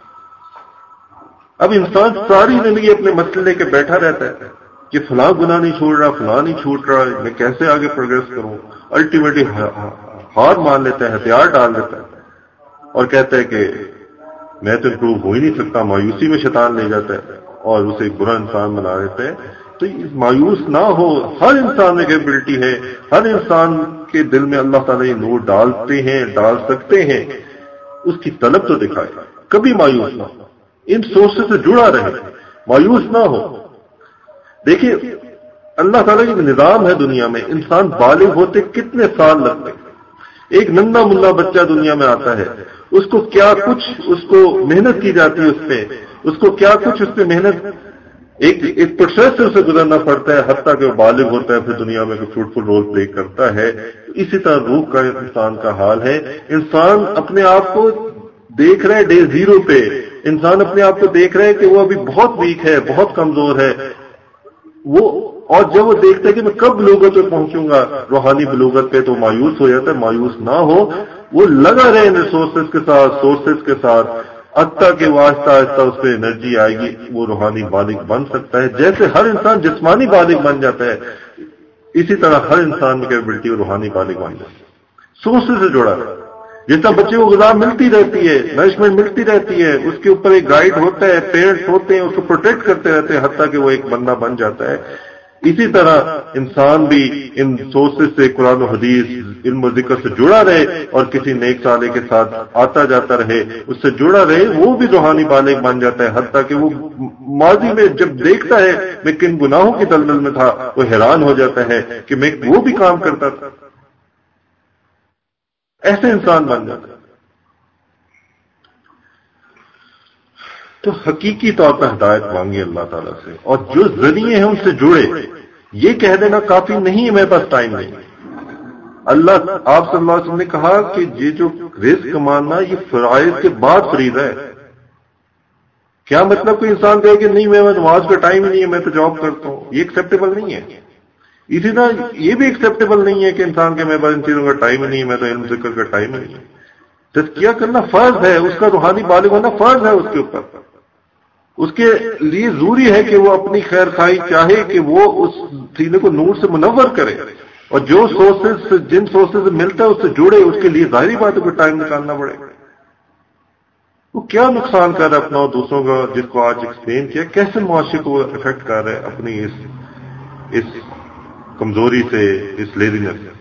اب انسان ساری زندگی اپنے مسئلے لے کے بیٹھا رہتا ہے کہ فلاں گناہ نہیں چھوڑ رہا، فلاں نہیں چھوٹ رہا، میں کیسے آگے پروگریس کروں. الٹیمیٹلی ہار مان لیتا ہے، ہتھیار ڈال دیتا ہے اور کہتا ہے کہ میں تو امپروو ہو ہی نہیں سکتا. مایوسی میں شیطان لے جاتا ہے اور اسے ایک برا انسان بنا دیتا ہے. تو مایوس نہ ہو، ہر انسان میں کیپبلٹی ہے، ہر انسان کے دل میں اللہ تعالیٰ یہ نور ڈالتے ہیں، ڈال سکتے ہیں. اس کی طلب تو دکھائے، کبھی مایوس نہ ہو، ان سورسز سے جڑا رہے، مایوس نہ ہو. دیکھیے اللہ تعالیٰ کا نظام ہے دنیا میں، انسان بالغ ہوتے کتنے سال لگتے ہیں. ایک ننھا منا بچہ دنیا میں آتا ہے، اس کو کیا کچھ اس کو محنت کی جاتی ہے، اس پہ اس کو کیا کچھ اس پہ محنت، ایک ایک پروسیس سے گزرنا پڑتا ہے حتیٰ کہ وہ بالغ ہوتا ہے، پھر دنیا میں کوئی فروٹفل رول پلے کرتا ہے. اسی طرح روح کا انسان کا حال ہے. انسان اپنے آپ کو دیکھ رہے ڈے زیرو پہ، انسان اپنے آپ کو دیکھ رہے کہ وہ ابھی بہت ویک ہے، بہت کمزور ہے. وہ اور جب وہ دیکھتا ہے کہ میں کب بلوغت پہ پہنچوں گا، روحانی بلوغت پہ، تو مایوس ہو جاتا ہے. مایوس نہ ہو، وہ لگا رہے ریسورسز کے ساتھ، سورسز کے ساتھ، حتیٰ کہ وہ آہستہ آہستہ اس پہ انرجی آئے گی، وہ روحانی بالغ بن سکتا ہے. جیسے ہر انسان جسمانی بالغ بن جاتا ہے، اسی طرح ہر انسان میں کیپبلٹی اور روحانی بالغ بن جاتا ہے. سورسز سے جڑا ہے. جس طرح بچے کو غذا ملتی رہتی ہے، نرشمنٹ ملتی رہتی ہے، اس کے اوپر ایک گائیڈ ہوتا ہے، پیرنٹس ہوتے ہیں، اس کو پروٹیکٹ کرتے رہتے ہیں حتیٰ کہ وہ ایک بندہ بن جاتا ہے. اسی طرح انسان بھی ان سورسز سے قرآن و حدیث علم و ذکر سے جڑا رہے اور کسی نیک صالح کے ساتھ آتا جاتا رہے، اس سے جڑا رہے، وہ بھی روحانی بالغ بن جاتا ہے، حتیٰ کہ وہ ماضی میں جب دیکھتا ہے میں کن گناہوں کی دلدل میں تھا وہ حیران ہو جاتا ہے کہ میں وہ بھی کام کرتا تھا، ایسے انسان بن جاتا ہے۔ تو حقیقی طور پر ہدایت مانگی اللہ تعالیٰ سے، اور جو ذریعے ہیں ان سے جڑے۔ یہ کہہ دینا کافی نہیں ہے میرے پاس ٹائم نہیں۔ اللہ آپ صلی اللہ علیہ وسلم نے کہا کہ یہ جو رزق کمانا یہ فرائض کے بعد فریضہ ہے۔ کیا مطلب کوئی انسان کہے کہ نہیں میں نماز کا ٹائم ہی نہیں ہے، میں تو جاب کرتا ہوں، یہ ایکسیپٹیبل نہیں ہے۔ اسی طرح یہ بھی ایکسیپٹیبل نہیں ہے کہ انسان کے میرے پاس ان چیزوں کا ٹائم ہی نہیں ہے، میں تو علم ذکر کا ٹائم ہی نہیں ہے۔ تزکیہ کرنا فرض ہے، اس کا روحانی بالغ ہونا فرض ہے اس کے اوپر۔ اس کے لیے ضروری ہے کہ وہ اپنی خیر خواہی چاہے کہ وہ اس سینے کو نور سے منور کرے، اور جو سورسز جن سورسز سے ملتا ہے اس سے جڑے، اس کے لیے ظاہری بات ہے کہ ٹائم نکالنا پڑے۔ وہ کیا نقصان کر رہا ہے اپنا اور دوسروں کا، جس کو آج ایکسپلین کیا، کیسے معاشرے کو افیکٹ کر رہا ہے اپنی اس اس کمزوری سے، اس لیزینس سے۔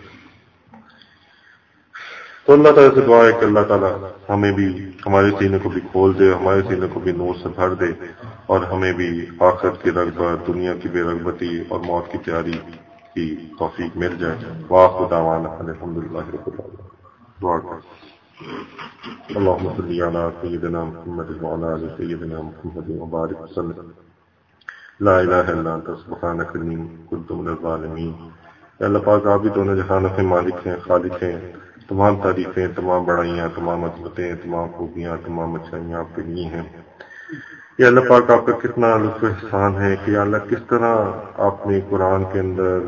تو اللہ تعالیٰ سے دعا ہے کہ اللہ تعالیٰ ہمیں بھی ہمارے سینے کو بھی کھول دے، ہمارے سینے کو بھی نور سے بھر دے، اور ہمیں بھی آخرت کی رغبت، دنیا کی بے رغبتی اور موت کی تیاری کی توفیق مل جائے۔ وآخر دعوانا الحمدللہ رب العالمین۔ دعا کریں۔ اللہم صلی علی سیدنا محمد وعلی آل سیدنا محمد وبارک وسلم۔ لا الہ الا انت سبحانک انی کنت من الظالمین۔ اے اللہ پاک، آپ ہی دونوں جہانوں کے مالک ہیں، خالق ہیں۔ تمام تعریفیں، تمام بڑائیاں، تمام عظمتیں، تمام خوبیاں، تمام اچھائیاں آپ کے لیے ہیں۔ یا اللہ پاک، آپ کا کتنا لطف احسان ہے کہ یا اللہ کس طرح آپ نے قرآن کے اندر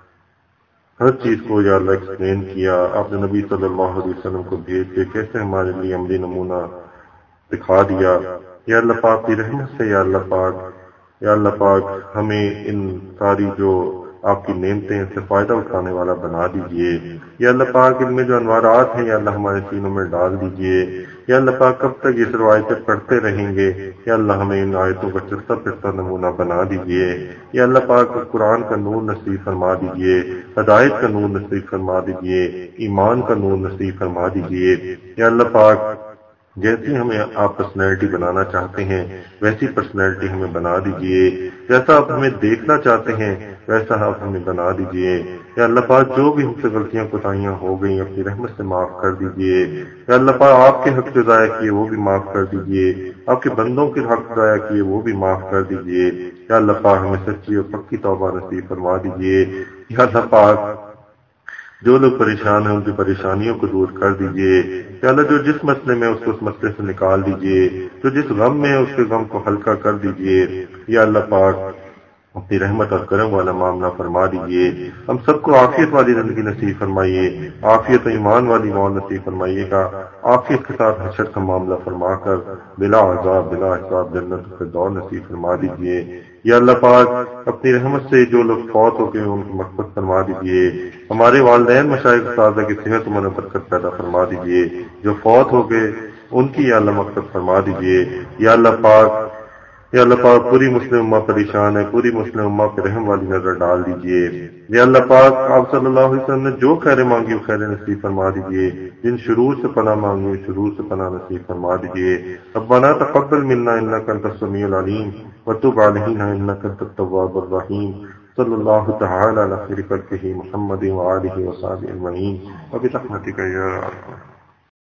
ہر چیز کو یا اللہ ایکسپلین کیا، آپ نے نبی صلی اللہ علیہ وسلم کو بھیج کے کیسے ہمارے لیے عملی نمونہ دکھا دیا۔ یا اللہ پاک کی رحمت سے، یا اللہ پاک یا اللہ پاک ہمیں ان ساری جو آپ کی نعمتیں سے فائدہ اٹھانے والا بنا دیجئے۔ یا اللہ پاک ان میں جو انوارات ہیں یا اللہ ہمارے سینوں میں ڈال دیجئے۔ یا اللہ پاک کب تک یہ روایتیں پڑھتے رہیں گے، یا اللہ ہمیں ان آیتوں کا چلتا پھرتا نمونہ بنا دیجئے۔ یا اللہ پاک قرآن کا نور نصیب فرما دیجئے، ہدایت کا نور نصیب فرما دیجئے، ایمان کا نور نصیب فرما دیجئے۔ یا اللہ پاک جیسی ہمیں آپ پرسنالٹی بنانا چاہتے ہیں ویسی پرسنالٹی ہمیں بنا دیجئے، جیسا آپ ہمیں دیکھنا چاہتے ہیں ویسا آپ ہمیں بنا دیجئے۔ یا اللہ پاک جو بھی ہم سے غلطیاں کوتاہیاں ہو گئیں اپنی رحمت سے معاف کر دیجئے۔ یا اللہ پاک آپ کے حق جو ضائع کیے وہ بھی معاف کر دیجئے، آپ کے بندوں کے حق ضائع کیے وہ بھی معاف کر دیجئے۔ یا اللہ پاک ہمیں سچی اور پکی توبہ نصیب فرما دیجئے۔ یا اللہ پاک جو لوگ پریشان ہیں ان کی پریشانیوں کو دور کر دیجئے۔ یا اللہ جو جس مسئلے میں اس کو اس مسئلے سے نکال دیجئے، جو جس غم میں ہے اس کے غم کو ہلکا کر دیجئے۔ یا اللہ پاک اپنی رحمت اور کرم والا معاملہ فرما دیجئے۔ ہم سب کو عافیت والی زندگی نصیب فرمائیے، عافیت و ایمان والی موت نصیب فرمائیے گا، عافیت کے ساتھ حشر کا معاملہ فرما کر بلا عذاب بلا حساب جنت کے دور نصیب فرما دیجئے۔ یا اللہ پاک اپنی رحمت سے جو لوگ فوت ہو گئے ان کی مغفرت فرما دیجئے، ہمارے والدین مشائخ اساتذہ کی صحت و برکت پیدا فرما دیجئے، جو فوت ہو گئے ان کی یا اللہ مغفرت فرما دیجئے۔ یا اللہ پاک یا اللہ پاک پوری مسلم امہ پریشان ہے، پوری مسلم امہ پہ رحم والی نظر ڈال دیجئے۔ یا اللہ پاک آپ صلی اللہ علیہ وسلم نے جو خیر مانگی وہ خیر نصیب فرما دیجئے، جن شرور سے پناہ مانگی شرور سے پناہ نصیب فرما دیجئے۔ ربنا تقبل منا انک انت السمیع العلیم وتب علینا انک انت التواب الرحیم۔ صلی اللہ تعالی علی خیر خلقہ محمد وآلہ وصحبہ اجمعین وبرحمتک یا ارحم۔